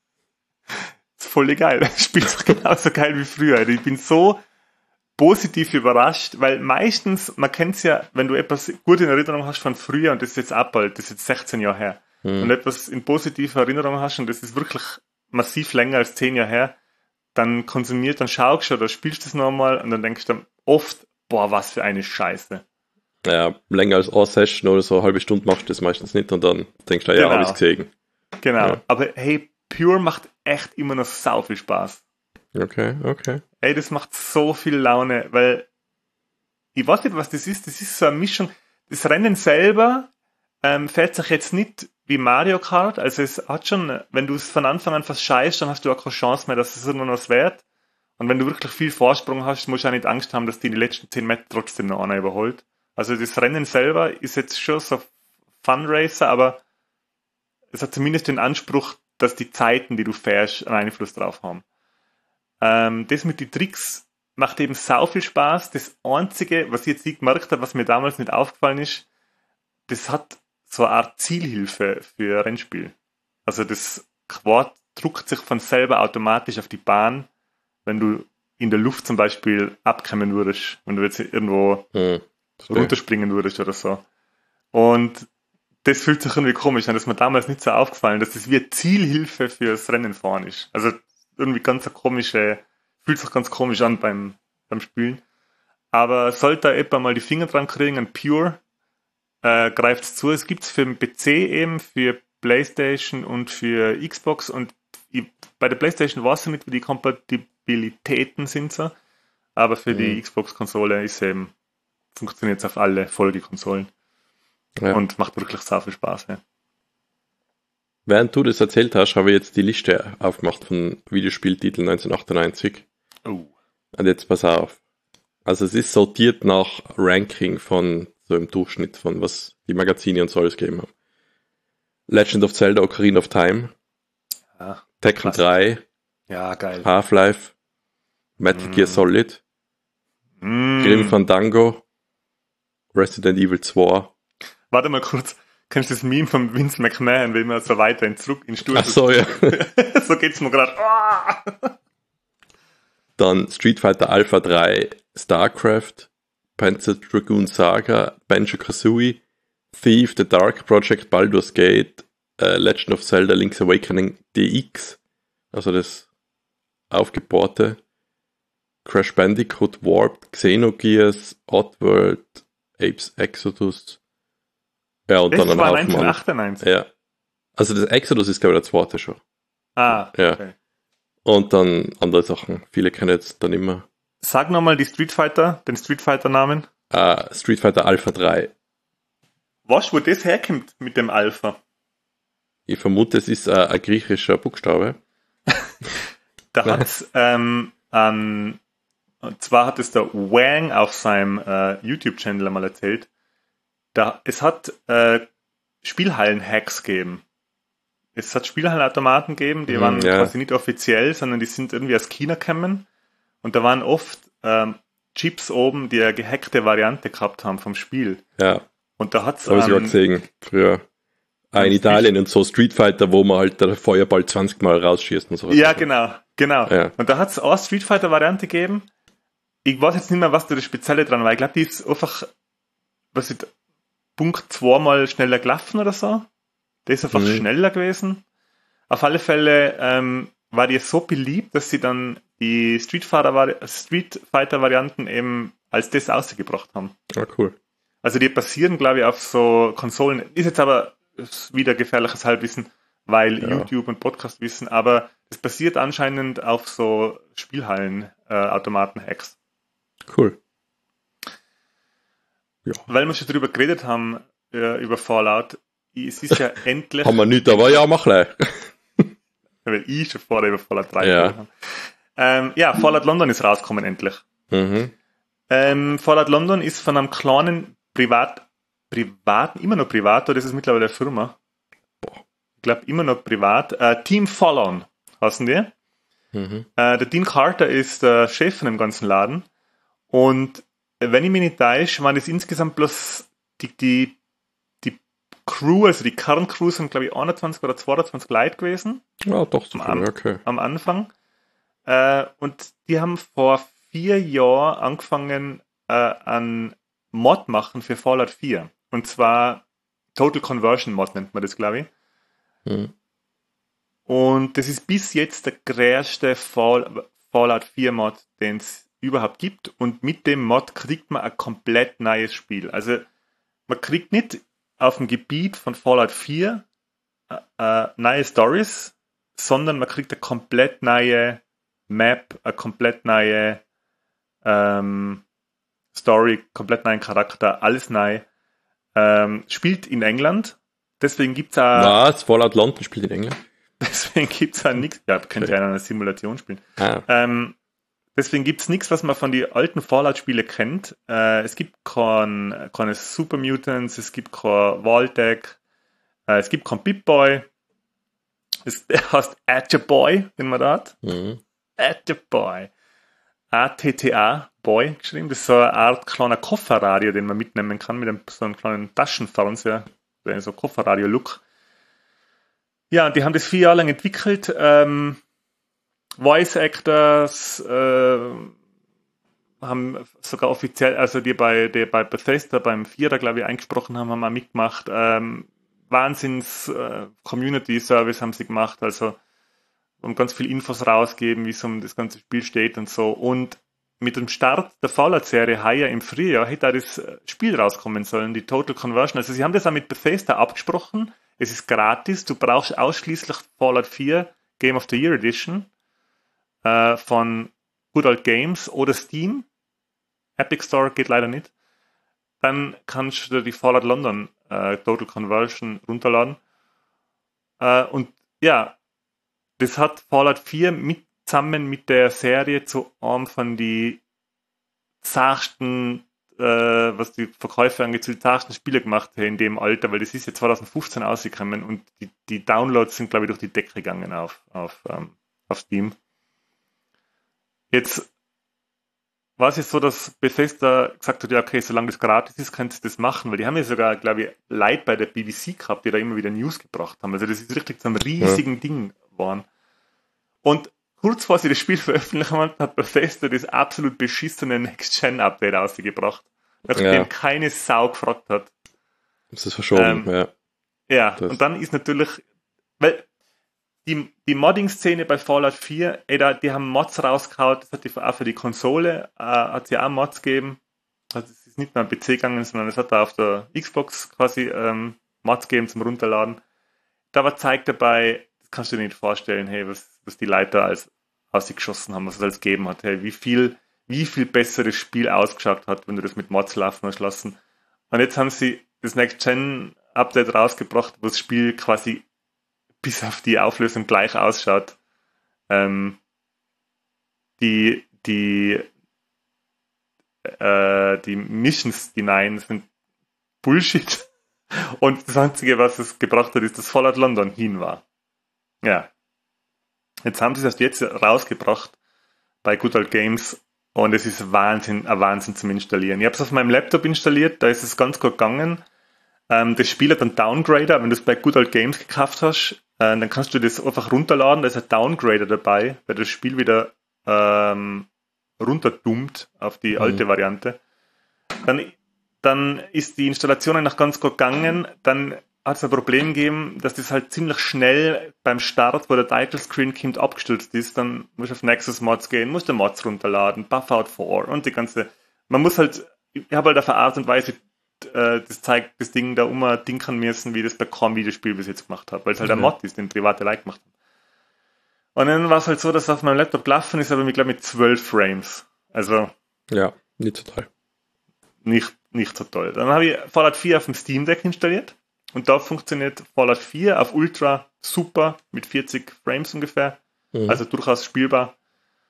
Das ist voll geil. Das Spiel ist genauso geil wie früher. Also ich bin so positiv überrascht, weil meistens, man kennt es ja, wenn du etwas gut in Erinnerung hast von früher und das ist jetzt das ist jetzt 16 Jahre her, und etwas in positiver Erinnerung hast und das ist wirklich massiv länger als 10 Jahre her, dann schaust du oder spielst du es nochmal und dann denkst du dann oft, boah, was für eine Scheiße. Ja, länger als eine Session oder so eine halbe Stunde machst du das meistens nicht und dann denkst du, ja, habe ich es gesehen. Genau, ja. Aber hey, Pure macht echt immer noch sau viel Spaß. Okay. Ey, das macht so viel Laune, weil ich weiß nicht, was das ist. Das ist so eine Mischung. Das Rennen selber fährt sich jetzt nicht wie Mario Kart. Also es hat schon, wenn du es von Anfang an fast scheißt, dann hast du auch keine Chance mehr, dass es irgendwann was wert. Und wenn du wirklich viel Vorsprung hast, musst du auch nicht Angst haben, dass die letzten 10 Meter trotzdem noch einer überholt. Also das Rennen selber ist jetzt schon so Fun Racer, aber es hat zumindest den Anspruch, dass die Zeiten, die du fährst, einen Einfluss drauf haben. Das mit den Tricks macht eben sau viel Spaß. Das Einzige, was ich jetzt nicht gemerkt habe, was mir damals nicht aufgefallen ist, das hat so eine Art Zielhilfe für Rennspiel. Also das Quad druckt sich von selber automatisch auf die Bahn, wenn du in der Luft zum Beispiel abkommen würdest, wenn du jetzt irgendwo runterspringen würdest oder so. Und das fühlt sich irgendwie komisch an, das ist mir damals nicht so aufgefallen, dass das wie eine Zielhilfe fürs Rennen fahren ist. Also irgendwie fühlt sich ganz komisch an beim Spielen. Aber sollte jemand mal die Finger dran kriegen, ein Pure, greift es zu. Es gibt es für den PC eben, für PlayStation und für Xbox und bei der PlayStation weiß ich nicht, wie die Kompatibilitäten sind so, aber für die Xbox-Konsole funktioniert es auf alle Folgekonsolen. Ja. Und macht wirklich sehr viel Spaß. Ja. Während du das erzählt hast, habe ich jetzt die Liste aufgemacht von Videospieltiteln 1998. Oh. Und jetzt pass auf. Also es ist sortiert nach Ranking von so im Durchschnitt von was die Magazine und so alles gegeben haben. Legend of Zelda Ocarina of Time. Ja, Tekken 3. Ja, geil. Half-Life. Metal Gear Solid. Grim Fandango. Resident Evil 2. Warte mal kurz. Kennst du das Meme von Vince McMahon, wenn man so weiter zurück in den Stuhl... Ach so, ja. So geht's mir gerade. Dann Street Fighter Alpha 3, StarCraft, Panzer Dragoon Saga, Banjo-Kazooie, Thief, The Dark Project, Baldur's Gate, Legend of Zelda, Link's Awakening, DX, also das aufgebohrte, Crash Bandicoot, Warped, Xenogears, Oddworld, Apes Exodus. Ja, und das dann war ein Haufen 1998. Ja. Also das Exodus ist, glaube ich, der zweite schon. Ah, ja. Okay. Und dann andere Sachen. Viele kennen jetzt dann immer. Sag nochmal den Street Fighter-Namen. Street Fighter Alpha 3. Weißt du, wo das herkommt mit dem Alpha? Ich vermute, es ist ein griechischer Buchstabe. Da hat's, und zwar hat es der Wang auf seinem YouTube-Channel einmal erzählt. Es hat Spielhallen-Hacks gegeben. Es hat Spielhallenautomaten gegeben, die waren quasi nicht offiziell, sondern die sind irgendwie aus China gekommen. Und da waren oft Chips oben, die eine gehackte Variante gehabt haben vom Spiel. Ja. Und da hat's habe ich sogar gesehen, früher. in Italien und so Street Fighter, wo man halt der Feuerball 20 Mal rausschießt und so. Ja, genau. Ja. Und da hat es auch Street Fighter Variante gegeben. Ich weiß jetzt nicht mehr, was da das Spezielle dran war. Ich glaube, die ist einfach, was ist, Punkt 2 mal schneller gelaufen oder so. Der ist einfach schneller gewesen. Auf alle Fälle war die so beliebt, dass sie dann die Street Fighter Varianten eben als das ausgebracht haben. Ja, cool. Also die basieren, glaube ich, auf so Konsolen. Ist jetzt aber wieder gefährliches Halbwissen, weil YouTube und Podcast wissen, aber es basiert anscheinend auf so Spielhallen-Automaten-Hacks. Cool. Ja. Weil wir schon drüber geredet haben, über Fallout, es ist ja endlich... Haben wir nicht, aber ja, mach gleich. Weil ich schon vorher über Fallout 3 geredet habe. Fallout London ist rausgekommen endlich. Fallout London ist von einem kleinen immer noch privat, oder ist es mittlerweile eine Firma? Ich glaube, immer noch privat. Team Fallout heißen die. Der Dean Carter ist der Chef von dem ganzen Laden. Und wenn ich mich nicht täusche, waren das insgesamt bloß die Crew, also die Kerncrew sind, glaube ich, 21 oder 22 Leute gewesen. Ja, doch, so okay. Am Anfang. Und die haben vor 4 Jahren angefangen an Mod machen für Fallout 4. Und zwar Total Conversion Mod nennt man das, glaube ich. Und das ist bis jetzt der größte Fallout 4 Mod, den es überhaupt gibt. Und mit dem Mod kriegt man ein komplett neues Spiel. Also man kriegt nicht auf dem Gebiet von Fallout 4 neue Stories, sondern man kriegt eine komplett neue Map, eine komplett neue Story, komplett neuen Charakter, alles neu. Spielt in England, deswegen gibt es auch... Was? Fallout London spielt in England? Deswegen gibt es auch nichts... Ja, könnte ja in einer Simulation spielen. Deswegen gibt es nichts, was man von den alten Fallout-Spielen kennt. Es gibt keine Super Mutants, es gibt kein Vault-Deck, es gibt kein Pip-Boy. Der heißt Atta-Boy, den man da hat. Atta-Boy. ATTA-Boy geschrieben. Das ist so eine Art kleiner Kofferradio, den man mitnehmen kann, mit so einem kleinen Taschenfernseher, so Kofferradio-Look. Ja, und die haben das 4 Jahre lang entwickelt. Voice Actors haben sogar offiziell, also die bei Bethesda beim 4er, glaube ich, eingesprochen haben auch mitgemacht. Wahnsinns Community Service haben sie gemacht, also und ganz viel Infos rausgeben, wie es um das ganze Spiel steht und so. Und mit dem Start der Fallout-Serie heuer im Frühjahr hätte auch das Spiel rauskommen sollen, die Total Conversion. Also sie haben das auch mit Bethesda abgesprochen. Es ist gratis. Du brauchst ausschließlich Fallout 4 Game of the Year Edition von Good Old Games oder Steam. Epic Store geht leider nicht. Dann kannst du die Fallout London Total Conversion runterladen. Und ja, das hat Fallout 4 zusammen mit der Serie zu einem von die zagsten, was die Verkäufe angeht, zu den zagsten Spiele gemacht haben in dem Alter, weil das ist ja 2015 rausgekommen und die Downloads sind, glaube ich, durch die Decke gegangen auf Steam. Jetzt war es jetzt so, dass Bethesda gesagt hat, ja okay, solange das gratis ist, könnt ihr das machen, weil die haben ja sogar, glaube ich, Leute bei der BBC gehabt, die da immer wieder News gebracht haben. Also das ist richtig zu einem riesigen Ding geworden. Und kurz vor sie das Spiel veröffentlicht haben, hat Bethesda das absolut beschissene Next-Gen-Update ausgebracht, nachdem keine Sau gefragt hat. Das ist verschoben, Ja, und dann ist natürlich, weil die Modding-Szene bei Fallout 4, die haben Mods rausgehauen, das hat auch für die Konsole, hat sie auch Mods gegeben. Also es ist nicht nur am PC gegangen, sondern es hat da auf der Xbox quasi Mods gegeben zum Runterladen. Da war Zeug dabei, das kannst du dir nicht vorstellen, hey, was die Leute als ausgeschossen haben, was es alles gegeben hat, hey, wie viel besser das Spiel ausgeschaut hat, wenn du das mit Mods laufen hast lassen. Und jetzt haben sie das Next-Gen-Update rausgebracht, wo das Spiel quasi bis auf die Auflösung gleich ausschaut. Die Missions, die neuen, sind Bullshit. Und das Einzige, was es gebracht hat, ist, dass Fallout London hin war. Ja. Jetzt haben sie es erst jetzt rausgebracht bei Good Old Games und es ist ein Wahnsinn zum Installieren. Ich habe es auf meinem Laptop installiert, da ist es ganz gut gegangen. Das Spiel hat einen Downgrader, wenn du es bei Good Old Games gekauft hast, dann kannst du das einfach runterladen, da ist ein Downgrader dabei, der das Spiel wieder runterdummt auf die alte Variante. Dann ist die Installation noch ganz gut gegangen, dann hat es ein Problem gegeben, dass das halt ziemlich schnell beim Start, wo der Title Screen kommt, abgestürzt ist, dann musst du auf Nexus Mods gehen, musst du Mods runterladen, Buffout 4 und die ganze, man muss halt, ich habe halt auf eine Art und Weise das Ding da dinkern müssen, wie das bei keinem Videospiel bis jetzt gemacht habe, weil es halt ein Mod ist, den private Leute gemacht haben. Und dann war es halt so, dass auf meinem Laptop gelaufen ist, aber ich glaube mit 12 Frames. Also. Ja, nicht so toll. Nicht so toll. Dann habe ich Fallout 4 auf dem Steam Deck installiert und da funktioniert Fallout 4 auf Ultra super mit 40 Frames ungefähr. Also durchaus spielbar.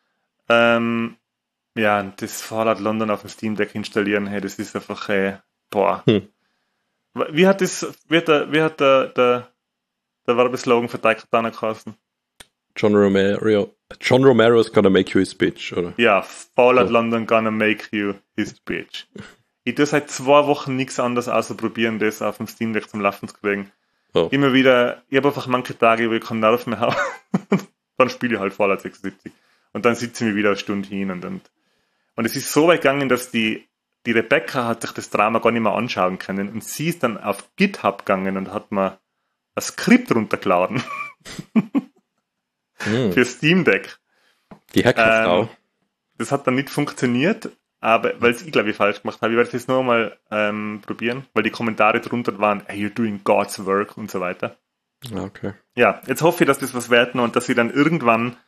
Ja, das Fallout London auf dem Steam Deck installieren, hey, das ist einfach, boah. Wie hat der Werbeslogan für Daikatana geheißen? John Romero's gonna make you his bitch, oder? Ja, Fallout London gonna make you his bitch. Ich tue seit 2 Wochen nichts anderes außer probieren, das auf dem Steam Deck zum Laufen zu kriegen. Oh. Immer wieder, ich habe einfach manche Tage, wo ich keinen Nerv mehr habe. Dann spiele ich halt Fallout 76. Und dann sitze ich mir wieder eine Stunde hin und es ist so weit gegangen, dass die Rebecca hat sich das Drama gar nicht mehr anschauen können und sie ist dann auf GitHub gegangen und hat mir ein Skript runtergeladen. Für Steam Deck. Die Hackerfrau. Das hat dann nicht funktioniert, aber weil ich glaube ich falsch gemacht habe. Ich werde es jetzt nur mal probieren, weil die Kommentare drunter waren, hey, you're doing God's work und so weiter. Okay. Ja, jetzt hoffe ich, dass das was wird und dass ich dann irgendwann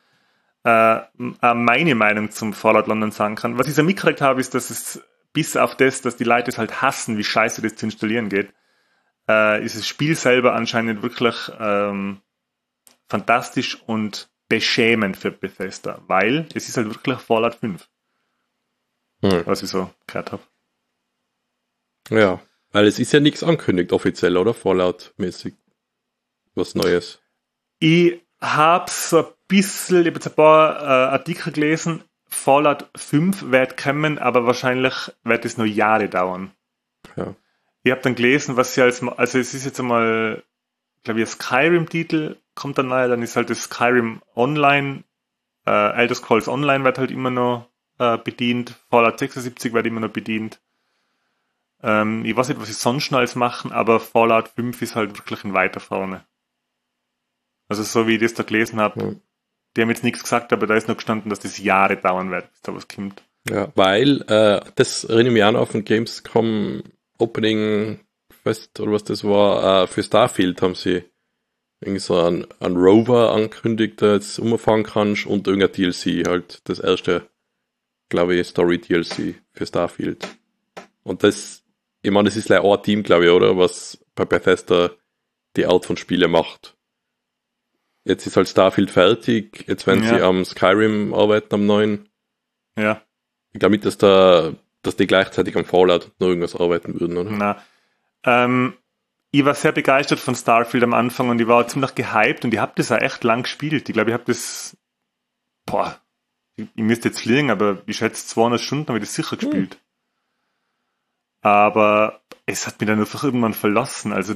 meine Meinung zum Fallout London sagen kann. Was ich so mitgekriegt habe, ist, dass es bis auf das, dass die Leute es halt hassen, wie scheiße das zu installieren geht, ist das Spiel selber anscheinend wirklich fantastisch und beschämend für Bethesda, weil es ist halt wirklich Fallout 5. Was ich so gehört habe. Ja, weil es ist ja nichts angekündigt, offiziell, oder? Fallout-mäßig. Was Neues. Ich habe so ein bisschen, ich habe jetzt ein paar Artikel gelesen, Fallout 5 wird kommen, aber wahrscheinlich wird es noch Jahre dauern. Ja. Ich habe dann gelesen, was sie also es ist jetzt einmal, glaube ich, ein Skyrim-Titel kommt dann neu, dann ist halt das Skyrim Online, Elder Scrolls Online wird halt immer noch bedient, Fallout 76 wird immer noch bedient. Ich weiß nicht, was sie sonst noch alles machen, aber Fallout 5 ist halt wirklich in weiter vorne. Also so wie ich das da gelesen habe, die haben jetzt nichts gesagt, aber da ist noch gestanden, dass das Jahre dauern wird, bis da was kommt. Ja, weil, das erinnere ich mich auch noch auf dem Gamescom Opening Fest, oder was das war, für Starfield haben sie irgendwie so einen Rover angekündigt, der jetzt umfahren kannst und irgendein DLC, halt das erste, glaube ich, Story-DLC für Starfield. Und das, ich meine, das ist gleich ein Team, glaube ich, oder? Was bei Bethesda die Art von Spiele macht. Jetzt ist halt Starfield fertig, jetzt werden sie am Skyrim arbeiten, am neuen. Ja. Ich glaube nicht, dass die gleichzeitig am Fallout und noch irgendwas arbeiten würden, oder? Na. Ich war sehr begeistert von Starfield am Anfang und ich war ziemlich gehypt und ich habe das auch echt lang gespielt. Ich glaube, ich habe das, ich müsste jetzt fliegen, aber ich schätze 200 Stunden habe ich das sicher gespielt. Aber es hat mich dann einfach irgendwann verlassen. Also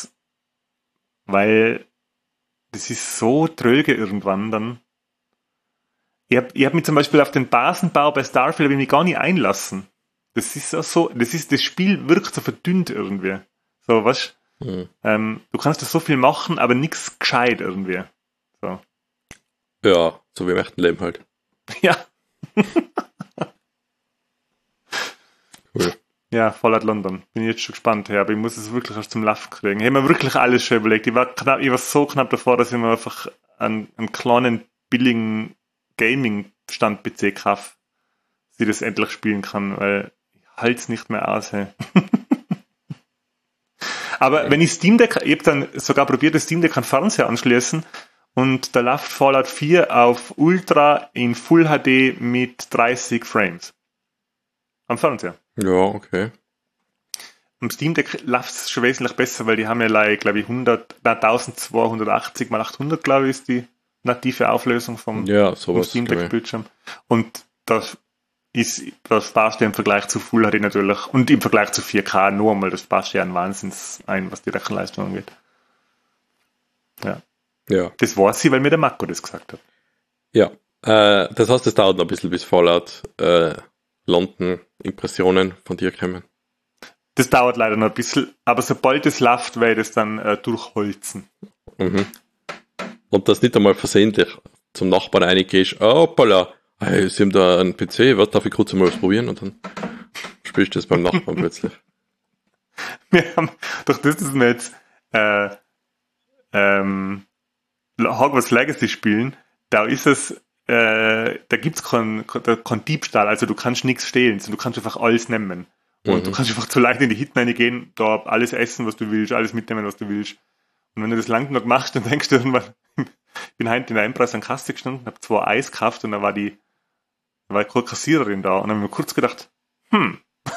weil das ist so tröge irgendwann dann. Ich hab mich zum Beispiel auf den Basenbau bei Starfield habe ich mich gar nicht einlassen. Das ist so, das Spiel wirkt so verdünnt irgendwie. So, weißt du? Du kannst da so viel machen, aber nichts gescheit irgendwie. So. Ja, so wie im echten Leben halt. Ja. Cool. Ja, Fallout London. Bin jetzt schon gespannt, aber ich muss es wirklich erst zum Laufen kriegen. Ich habe mir wirklich alles schon überlegt. Ich war so knapp davor, dass ich mir einfach einen kleinen, billigen Gaming-Stand-PC kaufe, dass ich das endlich spielen kann, weil ich halte es nicht mehr aus. Hey. Aber wenn ich Steam Deck, ich habe dann sogar probiert, das Steam Deck an Fernseher anschließen und da läuft Fallout 4 auf Ultra in Full HD mit 30 Frames. Am Fernseher. Ja, okay. Am Steam Deck läuft es schon wesentlich besser, weil die haben ja, glaube ich, 1280 x 800, glaube ich, ist die native Auflösung vom Steam Deck Bildschirm. Und das ist das Barste im Vergleich zu Full HD natürlich und im Vergleich zu 4K nur einmal das Barste ein Wahnsinns ein, was die Rechenleistung angeht. Ja. Das weiß ich, weil mir der Marco das gesagt hat. Ja. Das heißt, es dauert noch ein bisschen, bis Fallout London Impressionen von dir kommen. Das dauert leider noch ein bisschen, aber sobald es läuft, werde ich das dann durchholzen. Mhm. Und das nicht einmal versehentlich zum Nachbarn reingehst, hoppala, hey, sie haben da einen PC, was darf ich kurz mal was probieren? Und dann spielst du das beim Nachbarn plötzlich. Wir haben, durch das, dass wir jetzt Hogwarts Legacy spielen, da ist es, da gibt's kein Diebstahl, also du kannst nichts stehlen, sondern du kannst einfach alles nehmen. Und du kannst einfach zu leicht in die Hitten reingehen, da alles essen, was du willst, alles mitnehmen, was du willst. Und wenn du das lang genug machst, dann denkst du irgendwann, ich bin heute in der Einpreis an Kasse gestanden, habe 2 Eis gekauft und da war keine Kassiererin da. Und dann habe ich mir kurz gedacht, Mach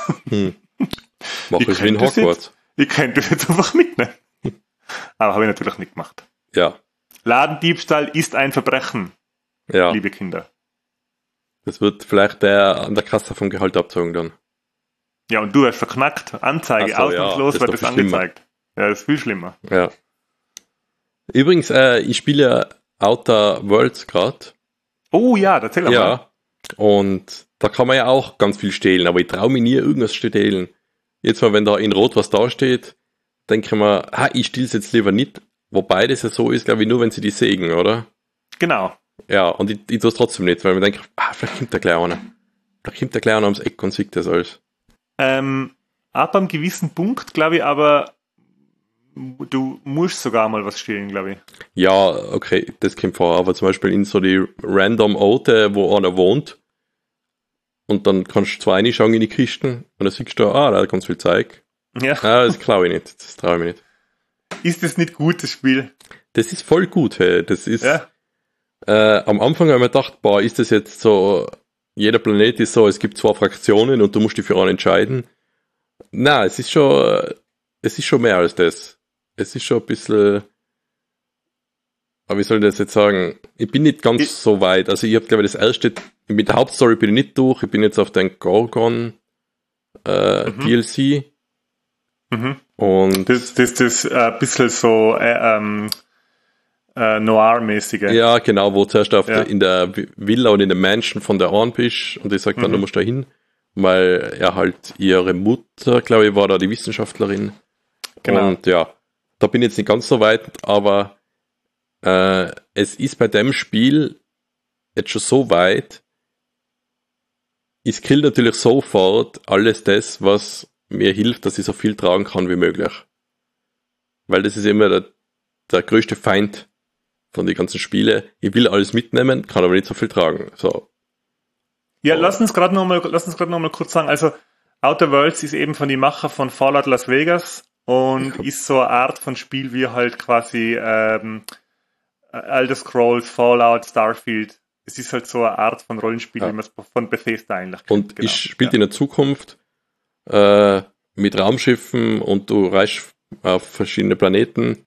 ich wie in Hogwarts. Ich könnte das jetzt einfach mitnehmen. Aber habe ich natürlich nicht gemacht. Ja. Ladendiebstahl ist ein Verbrechen, liebe Kinder. Das wird vielleicht der an der Kasse vom Gehalt abzogen dann. Ja, und du hast verknackt. Anzeige, ausnahmslos wird das angezeigt. Ja, das ist viel schlimmer. Ja. Übrigens, ich spiele ja Outer Worlds gerade. Oh ja, erzähl mal. Ja, und da kann man ja auch ganz viel stehlen, aber ich traue mich nie irgendwas stehlen. Jetzt mal, wenn da in Rot was da steht, denke ich mir, ich stehle es jetzt lieber nicht. Wobei das ja so ist, glaube ich, nur wenn sie die sägen, oder? Genau. Ja, und ich tue es trotzdem nicht, weil ich mir denke, vielleicht kommt der gleich einer. Vielleicht kommt der gleich einer ums Eck und sieht das alles. Ab einem gewissen Punkt, glaube ich, aber du musst sogar mal was stehlen, glaube ich. Ja, okay, das kommt vor, aber zum Beispiel in so die random Orte, wo einer wohnt, und dann kannst du zwar reinschauen in die Kisten, und dann siehst du, da hat ganz viel Zeug. Ja. Das glaube ich nicht, das traue ich mir nicht. Ist das nicht gut, das Spiel? Das ist voll gut, hey. Das ist, ja. Am Anfang habe ich mir gedacht, ist das jetzt so, jeder Planet ist so, es gibt 2 Fraktionen und du musst dich für einen entscheiden. Nein, es ist schon mehr als das. Es ist schon ein bisschen, aber wie soll ich das jetzt sagen? Ich bin nicht ganz so weit. Also ich habe, glaube ich, das erste, mit der Hauptstory bin ich nicht durch. Ich bin jetzt auf den Gorgon DLC. Mhm. Und das ein bisschen so Noir-mäßige. Ja, genau, wo zuerst in der Villa und in der Mansion von der Orn bist und ich sag dann, du musst da hin, weil halt ihre Mutter, glaube ich, war da die Wissenschaftlerin. Genau. Und ja, da bin ich jetzt nicht ganz so weit, aber es ist bei dem Spiel jetzt schon so weit, ich skill natürlich sofort alles das, was mir hilft, dass ich so viel tragen kann wie möglich. Weil das ist immer der größte Feind von den ganzen Spielen. Ich will alles mitnehmen, kann aber nicht so viel tragen. So. Ja, lass uns gerade noch mal kurz sagen, also Outer Worlds ist eben von den Macher von Fallout Las Vegas und ist so eine Art von Spiel wie halt quasi Elder Scrolls, Fallout, Starfield. Es ist halt so eine Art von Rollenspiel, wie man es von Bethesda eigentlich kennt. Und ich spiele in der Zukunft mit Raumschiffen und du reist auf verschiedene Planeten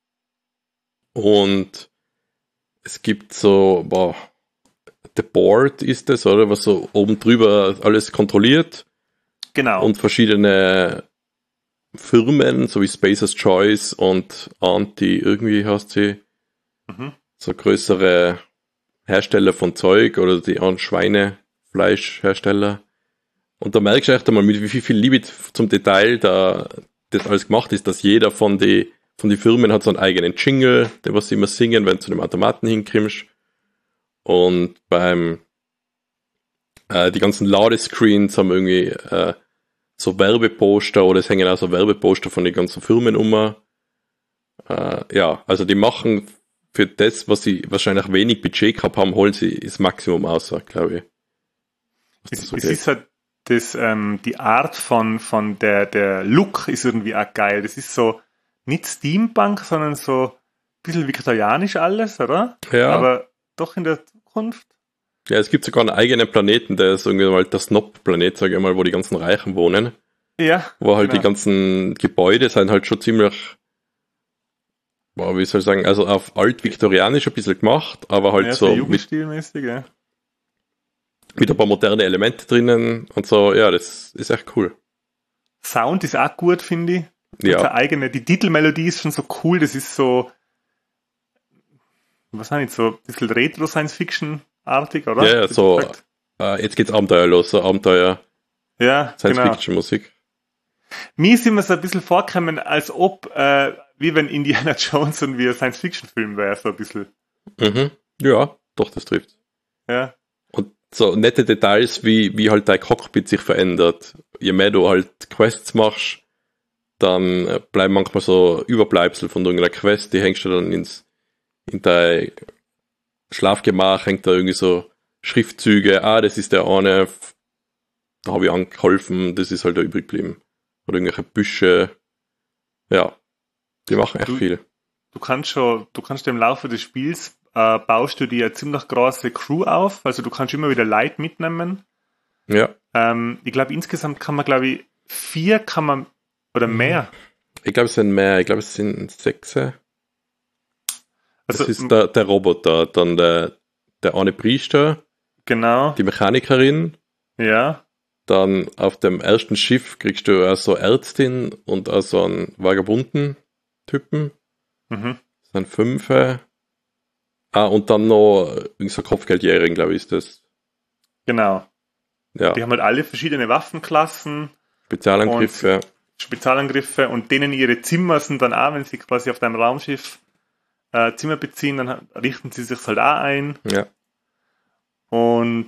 und es gibt so, The Board ist es, oder? Was so oben drüber alles kontrolliert. Genau. Und verschiedene Firmen, so wie Spacer's Choice und Anti, irgendwie heißt sie, so größere Hersteller von Zeug oder die Schweinefleischhersteller. Und da merkst du echt einmal, mit wie viel Liebe zum Detail da das alles gemacht ist, dass jeder von die Firmen hat so einen eigenen Jingle, den was sie immer singen, wenn du zu dem Automaten hinkommst. Und beim die ganzen Ladescreens haben irgendwie so Werbeposter oder es hängen auch so Werbeposter von den ganzen Firmen um. Also die machen für das, was sie wahrscheinlich wenig Budget gehabt haben, holen sie das Maximum aus, glaube ich. Es ist halt die Art von der Look ist irgendwie auch geil. Das ist so nicht Steampunk, sondern so ein bisschen viktorianisch alles, oder? Ja. Aber doch in der Zukunft. Ja, es gibt sogar einen eigenen Planeten, der ist irgendwie mal der Snob-Planet, sage ich mal, wo die ganzen Reichen wohnen. Ja. Wo halt die ganzen Gebäude sind halt schon ziemlich, wie soll ich sagen, also auf alt-viktorianisch ein bisschen gemacht, aber halt so jugendstilmäßig, ja. Mit ein paar moderne Elemente drinnen und so, ja, das ist echt cool. Sound ist auch gut, finde ich. Ja. Die Titelmelodie ist schon so cool, das ist so, was heißt so ein bisschen Retro-Science-Fiction-artig, oder? Ja, so, jetzt geht's Abenteuer los, so Abenteuer, Ja, genau. Science-Fiction-Musik. Mir ist immer so ein bisschen vorgekommen, als ob, wie wenn Indiana Jones und wie ein Science-Fiction-Film wäre, so ein bisschen. Mhm. Ja, doch, das trifft. Ja. Und so nette Details, wie halt dein Cockpit sich verändert. Je mehr du halt Quests machst, dann bleiben manchmal so Überbleibsel von irgendeiner Quest, die hängst du dann in dein Schlafgemach, hängt da irgendwie so Schriftzüge, das ist der eine, da habe ich angeholfen, das ist halt da übrig geblieben. Oder irgendwelche Büsche, ja, die machen echt viel. Du kannst im Laufe des Spiels, baust du dir eine ziemlich große Crew auf, also du kannst immer wieder Leute mitnehmen. Ja. Ich glaube, insgesamt kann man, 4 kann man, oder mehr. Ich glaube, es sind mehr, ich glaube, es sind 6. Also, das ist der Roboter, dann der eine Priester, genau. die Mechanikerin. Ja. Dann auf dem ersten Schiff kriegst du auch so Ärztin und auch so einen vagabunden Typen. Mhm. Das sind 5. Und dann noch irgend so Kopfgeldjährigen, glaube ich, ist das. Genau. Ja. Die haben halt alle verschiedene Waffenklassen. Spezialangriffe. Spezialangriffe und denen ihre Zimmer sind dann auch, wenn sie quasi auf deinem Raumschiff Zimmer beziehen, dann richten sie sich halt auch ein. Ja. Und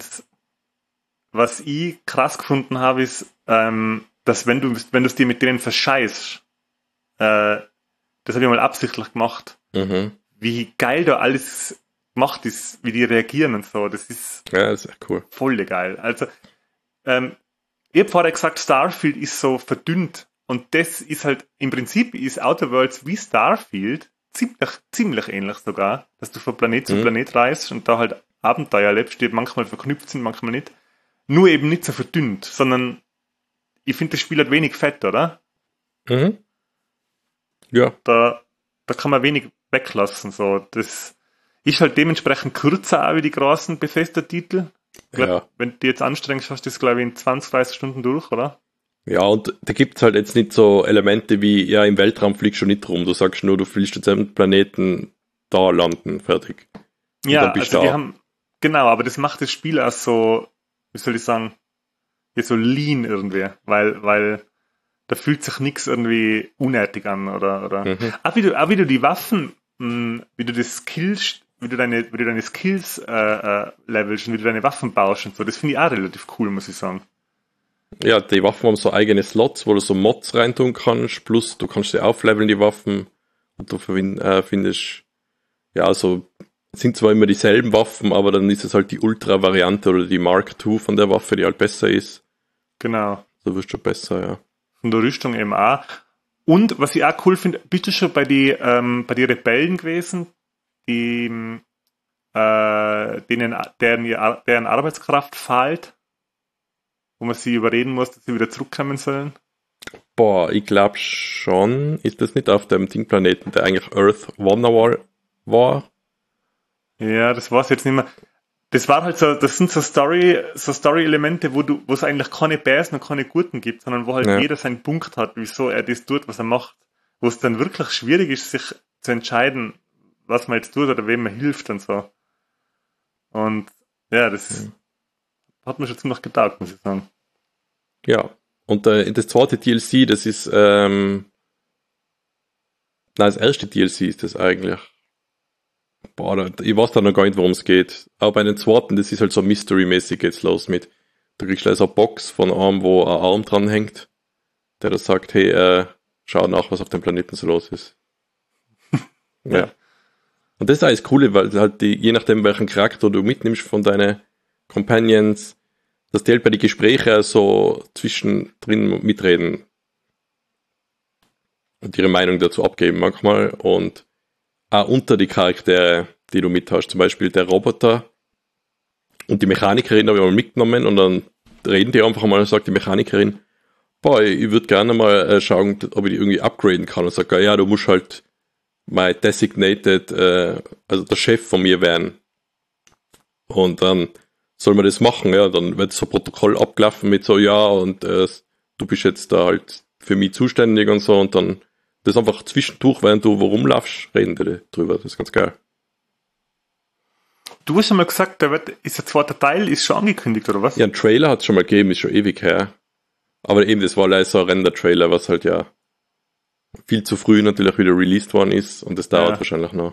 was ich krass gefunden habe, ist, dass wenn du es dir mit denen verscheißt, das habe ich mal absichtlich gemacht, wie geil da alles gemacht ist, wie die reagieren und so. Das ist echt cool. Voll geil. Also, ich habe vorher gesagt, Starfield ist so verdünnt und das ist halt, im Prinzip ist Outer Worlds wie Starfield ziemlich ähnlich sogar, dass du von Planet zu Planet reist und da halt Abenteuer erlebst, die manchmal verknüpft sind, manchmal nicht. Nur eben nicht so verdünnt, sondern ich finde, das Spiel hat wenig Fett, oder? Mhm. Ja. Da kann man wenig weglassen. So. Das ist halt dementsprechend kürzer auch wie die großen Bethesda-Titel. Wenn du jetzt anstrengst, hast du das, glaube ich, in 20, 30 Stunden durch, oder? Ja, und da gibt es halt jetzt nicht so Elemente wie, ja, im Weltraum fliegst du nicht rum. Du sagst nur, du fliegst jetzt am Planeten da landen, fertig. Und ja, also die haben, genau, aber das macht das Spiel auch so, wie soll ich sagen, so lean irgendwie, weil da fühlt sich nichts irgendwie unnötig an, oder. Auch wie du die Waffen, wie du das Skills, wie du deine Skills levelst und wie du deine Waffen baust und so, das finde ich auch relativ cool, muss ich sagen. Ja, die Waffen haben so eigene Slots, wo du so Mods reintun kannst, plus du kannst sie aufleveln, die Waffen, und du findest, ja, also sind zwar immer dieselben Waffen, aber dann ist es halt die Ultra-Variante oder die Mark II von der Waffe, die halt besser ist. Genau. So wirst du besser, ja. Von der Rüstung eben auch. Und was ich auch cool finde, bist du schon bei die Rebellen gewesen, die deren Arbeitskraft fehlt, wo man sie überreden muss, dass sie wieder zurückkommen sollen? Boah, ich glaube schon. Ist das nicht auf dem Dingplaneten, der eigentlich Earth One war? Ja, das war's jetzt nicht mehr. Das war halt so, das sind so Story-Elemente, wo es eigentlich keine Bärs und keine Guten gibt, sondern wo halt jeder seinen Punkt hat, wieso er das tut, was er macht. Wo es dann wirklich schwierig ist, sich zu entscheiden, was man jetzt tut oder wem man hilft und so. Und ja, das hat mir schon ziemlich getaugt, muss ich sagen. Ja, und das zweite DLC, das ist, das erste DLC ist das eigentlich. Boah, ich weiß da noch gar nicht, worum es geht. Aber bei den zweiten, das ist halt so Mystery-mäßig geht's los mit. Du kriegst gleich so eine Box von einem, wo ein Arm dran hängt, der da sagt, hey, schau nach, was auf dem Planeten so los ist. Ja. Und das ist eigentlich das Coole, weil halt je nachdem, welchen Charakter du mitnimmst von deinen Companions, dass die halt bei den Gesprächen so zwischendrin mitreden und ihre Meinung dazu abgeben manchmal und auch unter die Charaktere, die du mit hast. Zum Beispiel der Roboter und die Mechanikerin habe ich mal mitgenommen und dann reden die einfach mal und sagt die Mechanikerin, boah, ich würde gerne mal schauen, ob ich die irgendwie upgraden kann. Und sagt, ja, du musst halt my designated, also der Chef von mir werden. Und dann soll man das machen, ja, dann wird so ein Protokoll abgelaufen mit so, ja, und du bist jetzt da halt für mich zuständig und so, und dann das einfach zwischendurch, während du wo rumlaufst, reden die drüber, das ist ganz geil. Du hast schon mal gesagt, ist der zweite Teil ist schon angekündigt, oder was? Ja, ein Trailer hat es schon mal gegeben, ist schon ewig her. Aber eben, das war leider so ein Render-Trailer, was halt ja viel zu früh natürlich wieder released worden ist, und das dauert wahrscheinlich noch.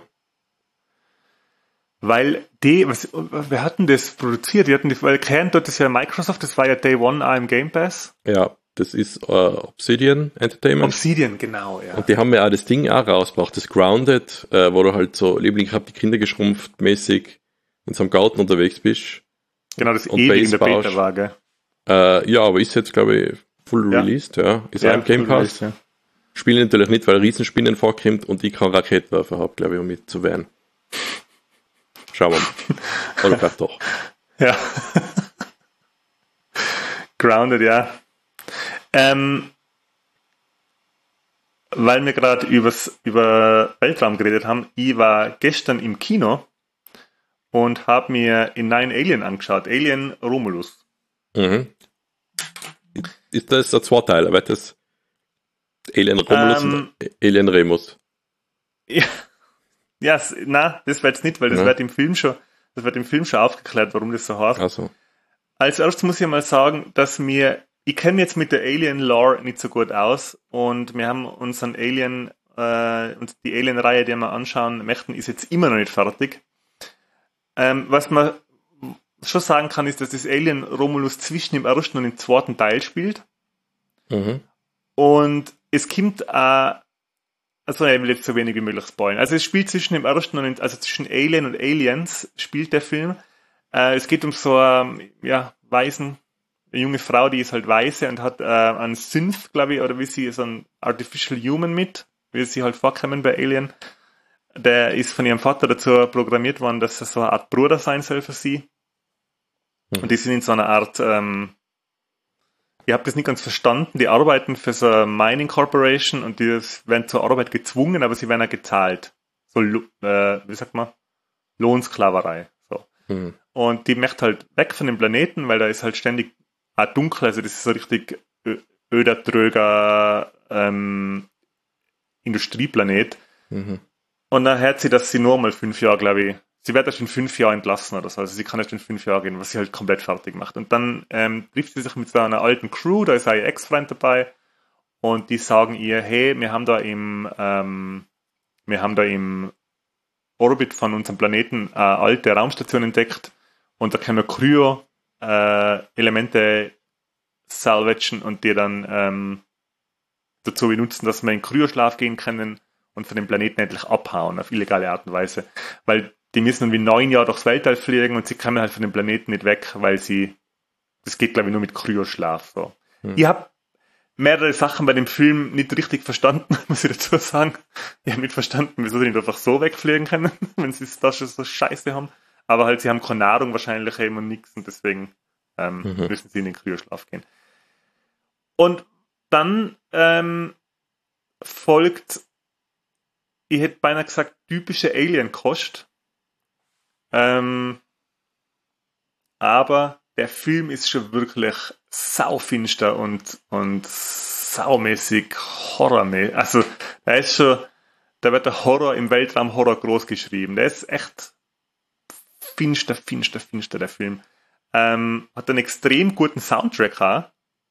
Weil wir hatten das produziert, weil Kern dort ist ja Microsoft, das war ja Day One auch im Game Pass. Ja, das ist Obsidian Entertainment. Obsidian, genau, ja. Und die haben ja auch das Ding auch rausgebracht, das Grounded, wo du halt so, Liebling, ich hab die Kinder geschrumpft, mäßig in so einem Garten unterwegs bist. Genau, das ewig in der Beta war, gell? Ja, aber ist jetzt, glaube ich, full released, ja. Ist auch im Game Pass. Released, Spielen natürlich nicht, weil Riesenspinnen vorkommt und ich kann Raketenwerfer haben, glaube ich, um mit zu wehren. Schauen wir mal. Oder vielleicht doch. Ja. Grounded, ja. Weil wir gerade über Weltraum geredet haben, ich war gestern im Kino und habe mir in Nine Alien angeschaut. Alien Romulus. Mhm. Ist das ein Zweiteiler? Weil das Alien Romulus und Alien Remus? Ja, das wird es nicht, weil das wird im Film schon aufgeklärt, warum das so heißt. Also. Als erstes muss ich mal sagen, ich kenne jetzt mit der Alien-Lore nicht so gut aus, und wir haben unseren Alien, und die Alien-Reihe, die wir anschauen möchten, ist jetzt immer noch nicht fertig. Was man schon sagen kann, ist, dass das Alien Romulus zwischen dem ersten und dem zweiten Teil spielt. Mhm. Und es kommt also ich will jetzt so wenig wie möglich spoilern. Also es spielt zwischen dem ersten und zwischen Alien und Aliens spielt der Film. Es geht um so eine junge Frau, die ist halt weiße und hat einen Synth, glaube ich, oder wie sie so ein Artificial Human mit, wie sie halt vorkommen bei Alien. Der ist von ihrem Vater dazu programmiert worden, dass er so eine Art Bruder sein soll für sie. Und die sind in so einer Art, ich habe das nicht ganz verstanden, die arbeiten für so eine Mining Corporation und die werden zur Arbeit gezwungen, aber sie werden auch gezahlt. So, wie sagt man? Lohnsklaverei. So. Mhm. Und die möchte halt weg von dem Planeten, weil da ist halt ständig auch dunkel, also das ist so richtig öder, tröger Industrieplanet. Mhm. Und dann hört sie, dass sie nur mal 5 Jahre, glaube ich, sie wird erst in 5 Jahren entlassen oder so, also sie kann erst in 5 Jahre gehen, was sie halt komplett fertig macht. Und dann trifft sie sich mit so einer alten Crew, da ist auch ihr Ex-Freund dabei, und die sagen ihr, hey, wir haben da im Orbit von unserem Planeten eine alte Raumstation entdeckt, und da können wir Kryo-Elemente salvagen und die dann dazu benutzen, dass wir in Kryoschlaf gehen können und von dem Planeten endlich abhauen, auf illegale Art und Weise. Weil die müssen irgendwie 9 Jahre durchs Weltall fliegen und sie kommen halt von dem Planeten nicht weg, weil das geht, glaube ich, nur mit Kryoschlaf. So. Ich habe mehrere Sachen bei dem Film nicht richtig verstanden, muss ich dazu sagen. Ich habe nicht verstanden, wieso sie nicht einfach so wegfliegen können, wenn sie da schon so Scheiße haben. Aber halt, sie haben keine Nahrung wahrscheinlich eben und nichts, und deswegen müssen sie in den Kryoschlaf gehen. Und dann folgt, ich hätte beinahe gesagt, typische Alien-Kost. Aber der Film ist schon wirklich saufinster und saumäßig horrormäßig. Also da wird der Horror im Weltraum Horror groß geschrieben. Der ist echt finster, der Film. Hat einen extrem guten Soundtrack auch.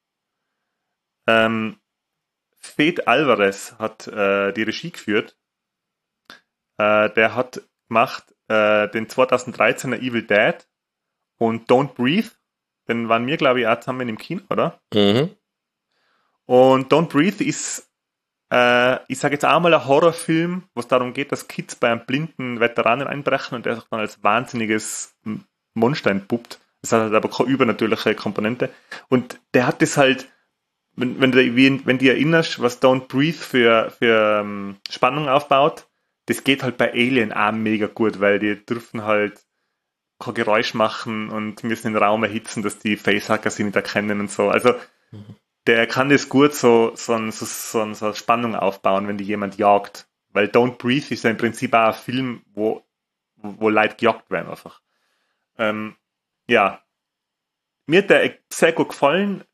Fede Alvarez hat die Regie geführt. Der hat gemacht den 2013er Evil Dead und Don't Breathe. Den waren wir, glaube ich, auch zusammen im Kino, oder? Mhm. Und Don't Breathe ist, ich sage jetzt einmal, ein Horrorfilm, wo es darum geht, dass Kids bei einem blinden Veteranen einbrechen und der sich dann als wahnsinniges Monster entpuppt. Das hat halt aber keine übernatürliche Komponente. Und der hat das halt, wenn du erinnerst, was Don't Breathe für Spannung aufbaut, das geht halt bei Alien auch mega gut, weil die dürfen halt kein Geräusch machen und müssen den Raum erhitzen, dass die Facehacker sie nicht erkennen und so. Also der kann das gut so Spannung aufbauen, wenn die jemand jagt. Weil Don't Breathe ist ja im Prinzip auch ein Film, wo Leute gejagt werden einfach. Ja, mir hat der sehr gut gefallen,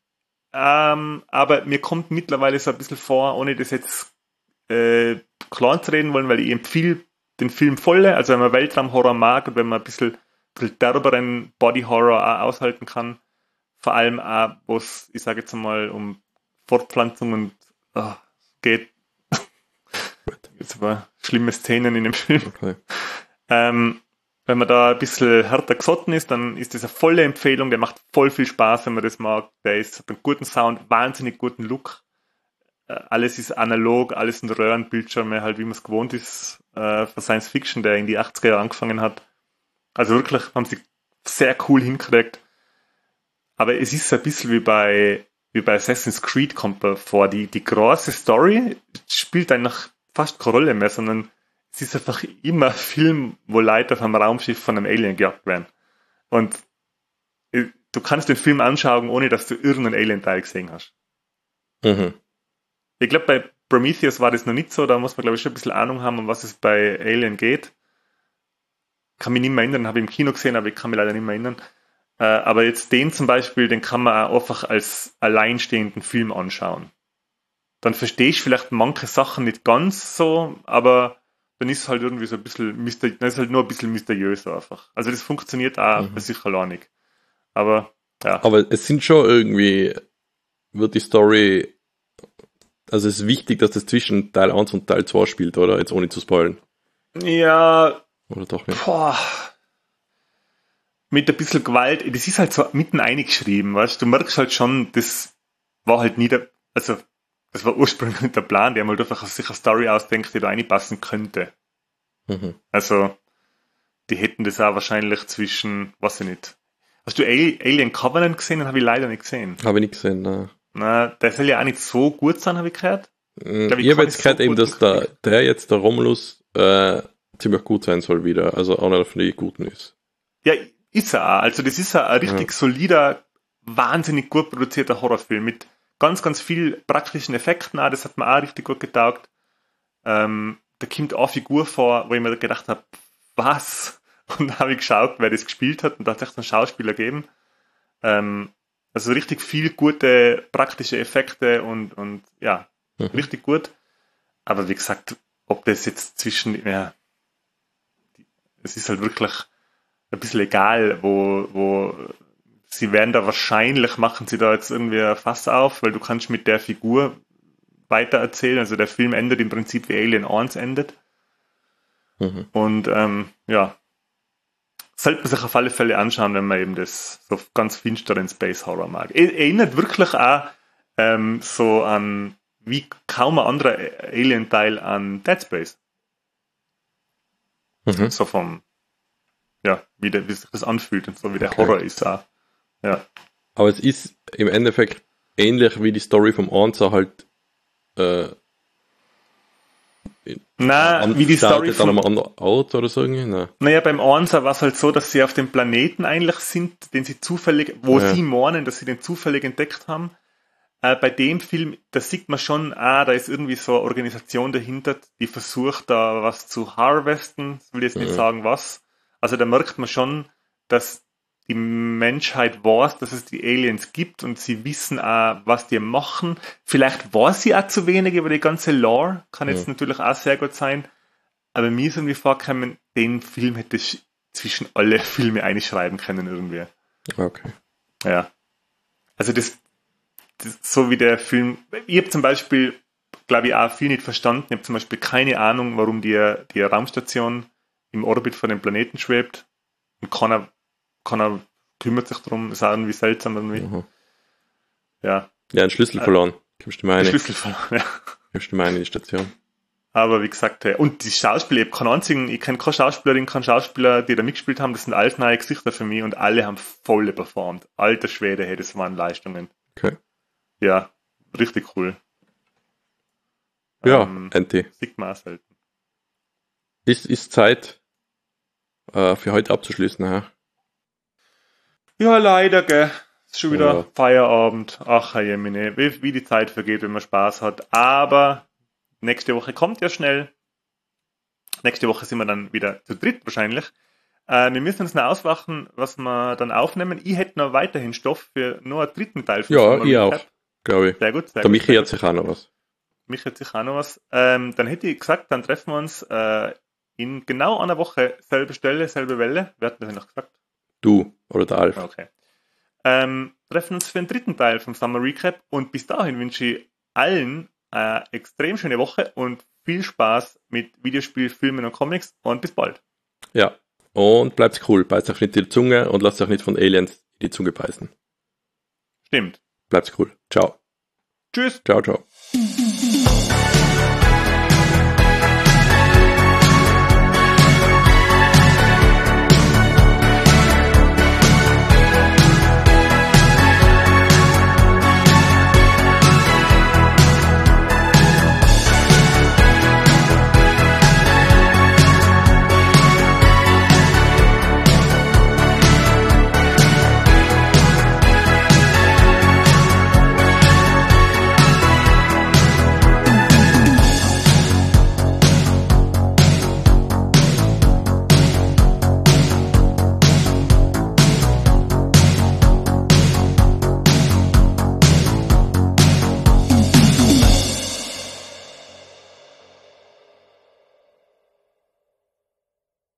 aber mir kommt mittlerweile so ein bisschen vor, ohne das jetzt klar zu reden wollen, weil ich empfehle den Film volle, also wenn man Weltraumhorror mag und wenn man ein bisschen derberen Body-Horror auch aushalten kann, vor allem auch, wo es, ich sage jetzt mal, um Fortpflanzung und geht. Jetzt aber schlimme Szenen in dem Film. Okay. Wenn man da ein bisschen härter gesotten ist, dann ist das eine volle Empfehlung. Der macht voll viel Spaß, wenn man das mag. Der hat einen guten Sound, wahnsinnig guten Look. Alles ist analog, alles sind Röhrenbildschirme, halt wie man es gewohnt ist für Science Fiction, der in die 80er Jahre angefangen hat. Also wirklich haben sie sehr cool hingekriegt. Aber es ist ein bisschen wie bei Assassin's Creed kommt mir vor. Die große Story spielt eigentlich fast keine Rolle mehr, sondern es ist einfach immer ein Film, wo Leute auf einem Raumschiff von einem Alien gejagt werden. Und du kannst den Film anschauen, ohne dass du irgendeinen Alien-Teil gesehen hast. Mhm. Ich glaube, bei Prometheus war das noch nicht so, da muss man, glaube ich, schon ein bisschen Ahnung haben, um was es bei Alien geht. Kann mich nicht mehr erinnern, habe ich im Kino gesehen, aber ich kann mich leider nicht mehr erinnern. Aber jetzt den zum Beispiel, den kann man auch einfach als alleinstehenden Film anschauen. Dann verstehe ich vielleicht manche Sachen nicht ganz so, aber dann ist es halt irgendwie so ein bisschen dann ist halt nur ein bisschen mysteriöser einfach. Also das funktioniert auch bei sich allein nicht. Aber ja. Aber es sind schon irgendwie, wird die Story, also es ist wichtig, dass das zwischen Teil 1 und Teil 2 spielt, oder? Jetzt ohne zu spoilen. Ja. Oder doch nicht? Boah. Mit ein bisschen Gewalt, das ist halt so mitten eingeschrieben, weißt du? Du merkst halt schon, das war halt nie das war ursprünglich nicht der Plan, die haben halt einfach sich eine Story ausdenkt, die da reinpassen könnte. Mhm. Also, die hätten das auch wahrscheinlich zwischen, weiß ich nicht. Hast du Alien Covenant gesehen? Den habe ich leider nicht gesehen. Habe ich nicht gesehen, nein. Na, der soll ja auch nicht so gut sein, habe ich gehört. Ich habe jetzt gehört eben, dass der Romulus ziemlich gut sein soll wieder, also einer von den Guten ist. Ja, ist er auch. Also das ist ein richtig solider, wahnsinnig gut produzierter Horrorfilm mit ganz, ganz viel praktischen Effekten auch. Das hat mir auch richtig gut getaugt. Da kommt auch eine Figur vor, wo ich mir gedacht habe, was? Und da habe ich geschaut, wer das gespielt hat und da hat es echt einen Schauspieler gegeben. Also richtig viel gute praktische Effekte und ja, richtig gut. Aber wie gesagt, ob das jetzt es ist halt wirklich ein bisschen egal, wo sie werden da wahrscheinlich, machen sie da jetzt irgendwie ein Fass auf, weil du kannst mit der Figur weitererzählen. Also der Film endet im Prinzip wie Alien 1 endet. Mhm. Und ja, sollte man sich auf alle Fälle anschauen, wenn man eben das so ganz finsteren Space Horror mag. Erinnert wirklich auch so an, wie kaum ein anderer Alien-Teil an Dead Space. Mhm. So vom, ja, wie sich das anfühlt und so wie der Okay. Horror ist auch. Ja. Aber es ist im Endeffekt ähnlich wie die Story vom Anza halt Wie die Story dann am anderen Ort oder so irgendwie? Nein. Naja, beim Onsa war es halt so, dass sie auf dem Planeten eigentlich sind, den sie zufällig, sie meinen, dass sie den zufällig entdeckt haben. Bei dem Film, da sieht man schon, da ist irgendwie so eine Organisation dahinter, die versucht da was zu harvesten. Ich will jetzt nicht sagen was. Also da merkt man schon, dass die Menschheit weiß, dass es die Aliens gibt und sie wissen auch, was die machen. Vielleicht weiß sie auch zu wenig über die ganze Lore, kann jetzt natürlich auch sehr gut sein. Aber mir ist irgendwie vorgekommen, den Film hätte ich zwischen alle Filme einschreiben können irgendwie. Okay. Ja. Also das so wie der Film, ich habe zum Beispiel, glaube ich, auch viel nicht verstanden. Ich habe zum Beispiel keine Ahnung, warum die Raumstation im Orbit von dem Planeten schwebt und keiner kümmert sich darum. Ist auch irgendwie seltsam irgendwie. Mhm. Ja. Ja, einen Schlüssel verloren. Gibst du mir eine? Schlüssel verloren, ja. Gibst du mir eine in die Station. Aber wie gesagt, und die Schauspieler, ich kenne keine Schauspielerin, keinen Schauspieler, die da mitgespielt haben, das sind alles neue Gesichter für mich und alle haben voll performt. Alter Schwede, hey, das waren Leistungen. Okay. Ja, richtig cool. Ja, Enti. Sieht man auch selten. Ist Zeit für heute abzuschließen, ja? Ja, leider, gell. Ist schon wieder Ja. Feierabend. Ach, Herr Jemine, wie die Zeit vergeht, wenn man Spaß hat. Aber nächste Woche kommt ja schnell. Nächste Woche sind wir dann wieder zu dritt wahrscheinlich. Wir müssen uns noch auswachen, was wir dann aufnehmen. Ich hätte noch weiterhin Stoff für nur einen dritten Teil. Ja, ich auch, glaube ich. Sehr gut. Der Michi hat sich auch noch was. Mich hat sich auch noch was. Dann hätte ich gesagt, dann treffen wir uns in genau einer Woche, selbe Stelle, selbe Welle. Wer hat das noch gesagt? Du oder der Alf. Okay. Treffen uns für den dritten Teil vom Summer Recap und bis dahin wünsche ich allen eine extrem schöne Woche und viel Spaß mit Videospiel, Filmen und Comics und bis bald. Ja, und bleibt cool. Beißt euch nicht in die Zunge und lasst euch nicht von Aliens in die Zunge beißen. Stimmt. Bleibt cool. Ciao. Tschüss. Ciao, ciao.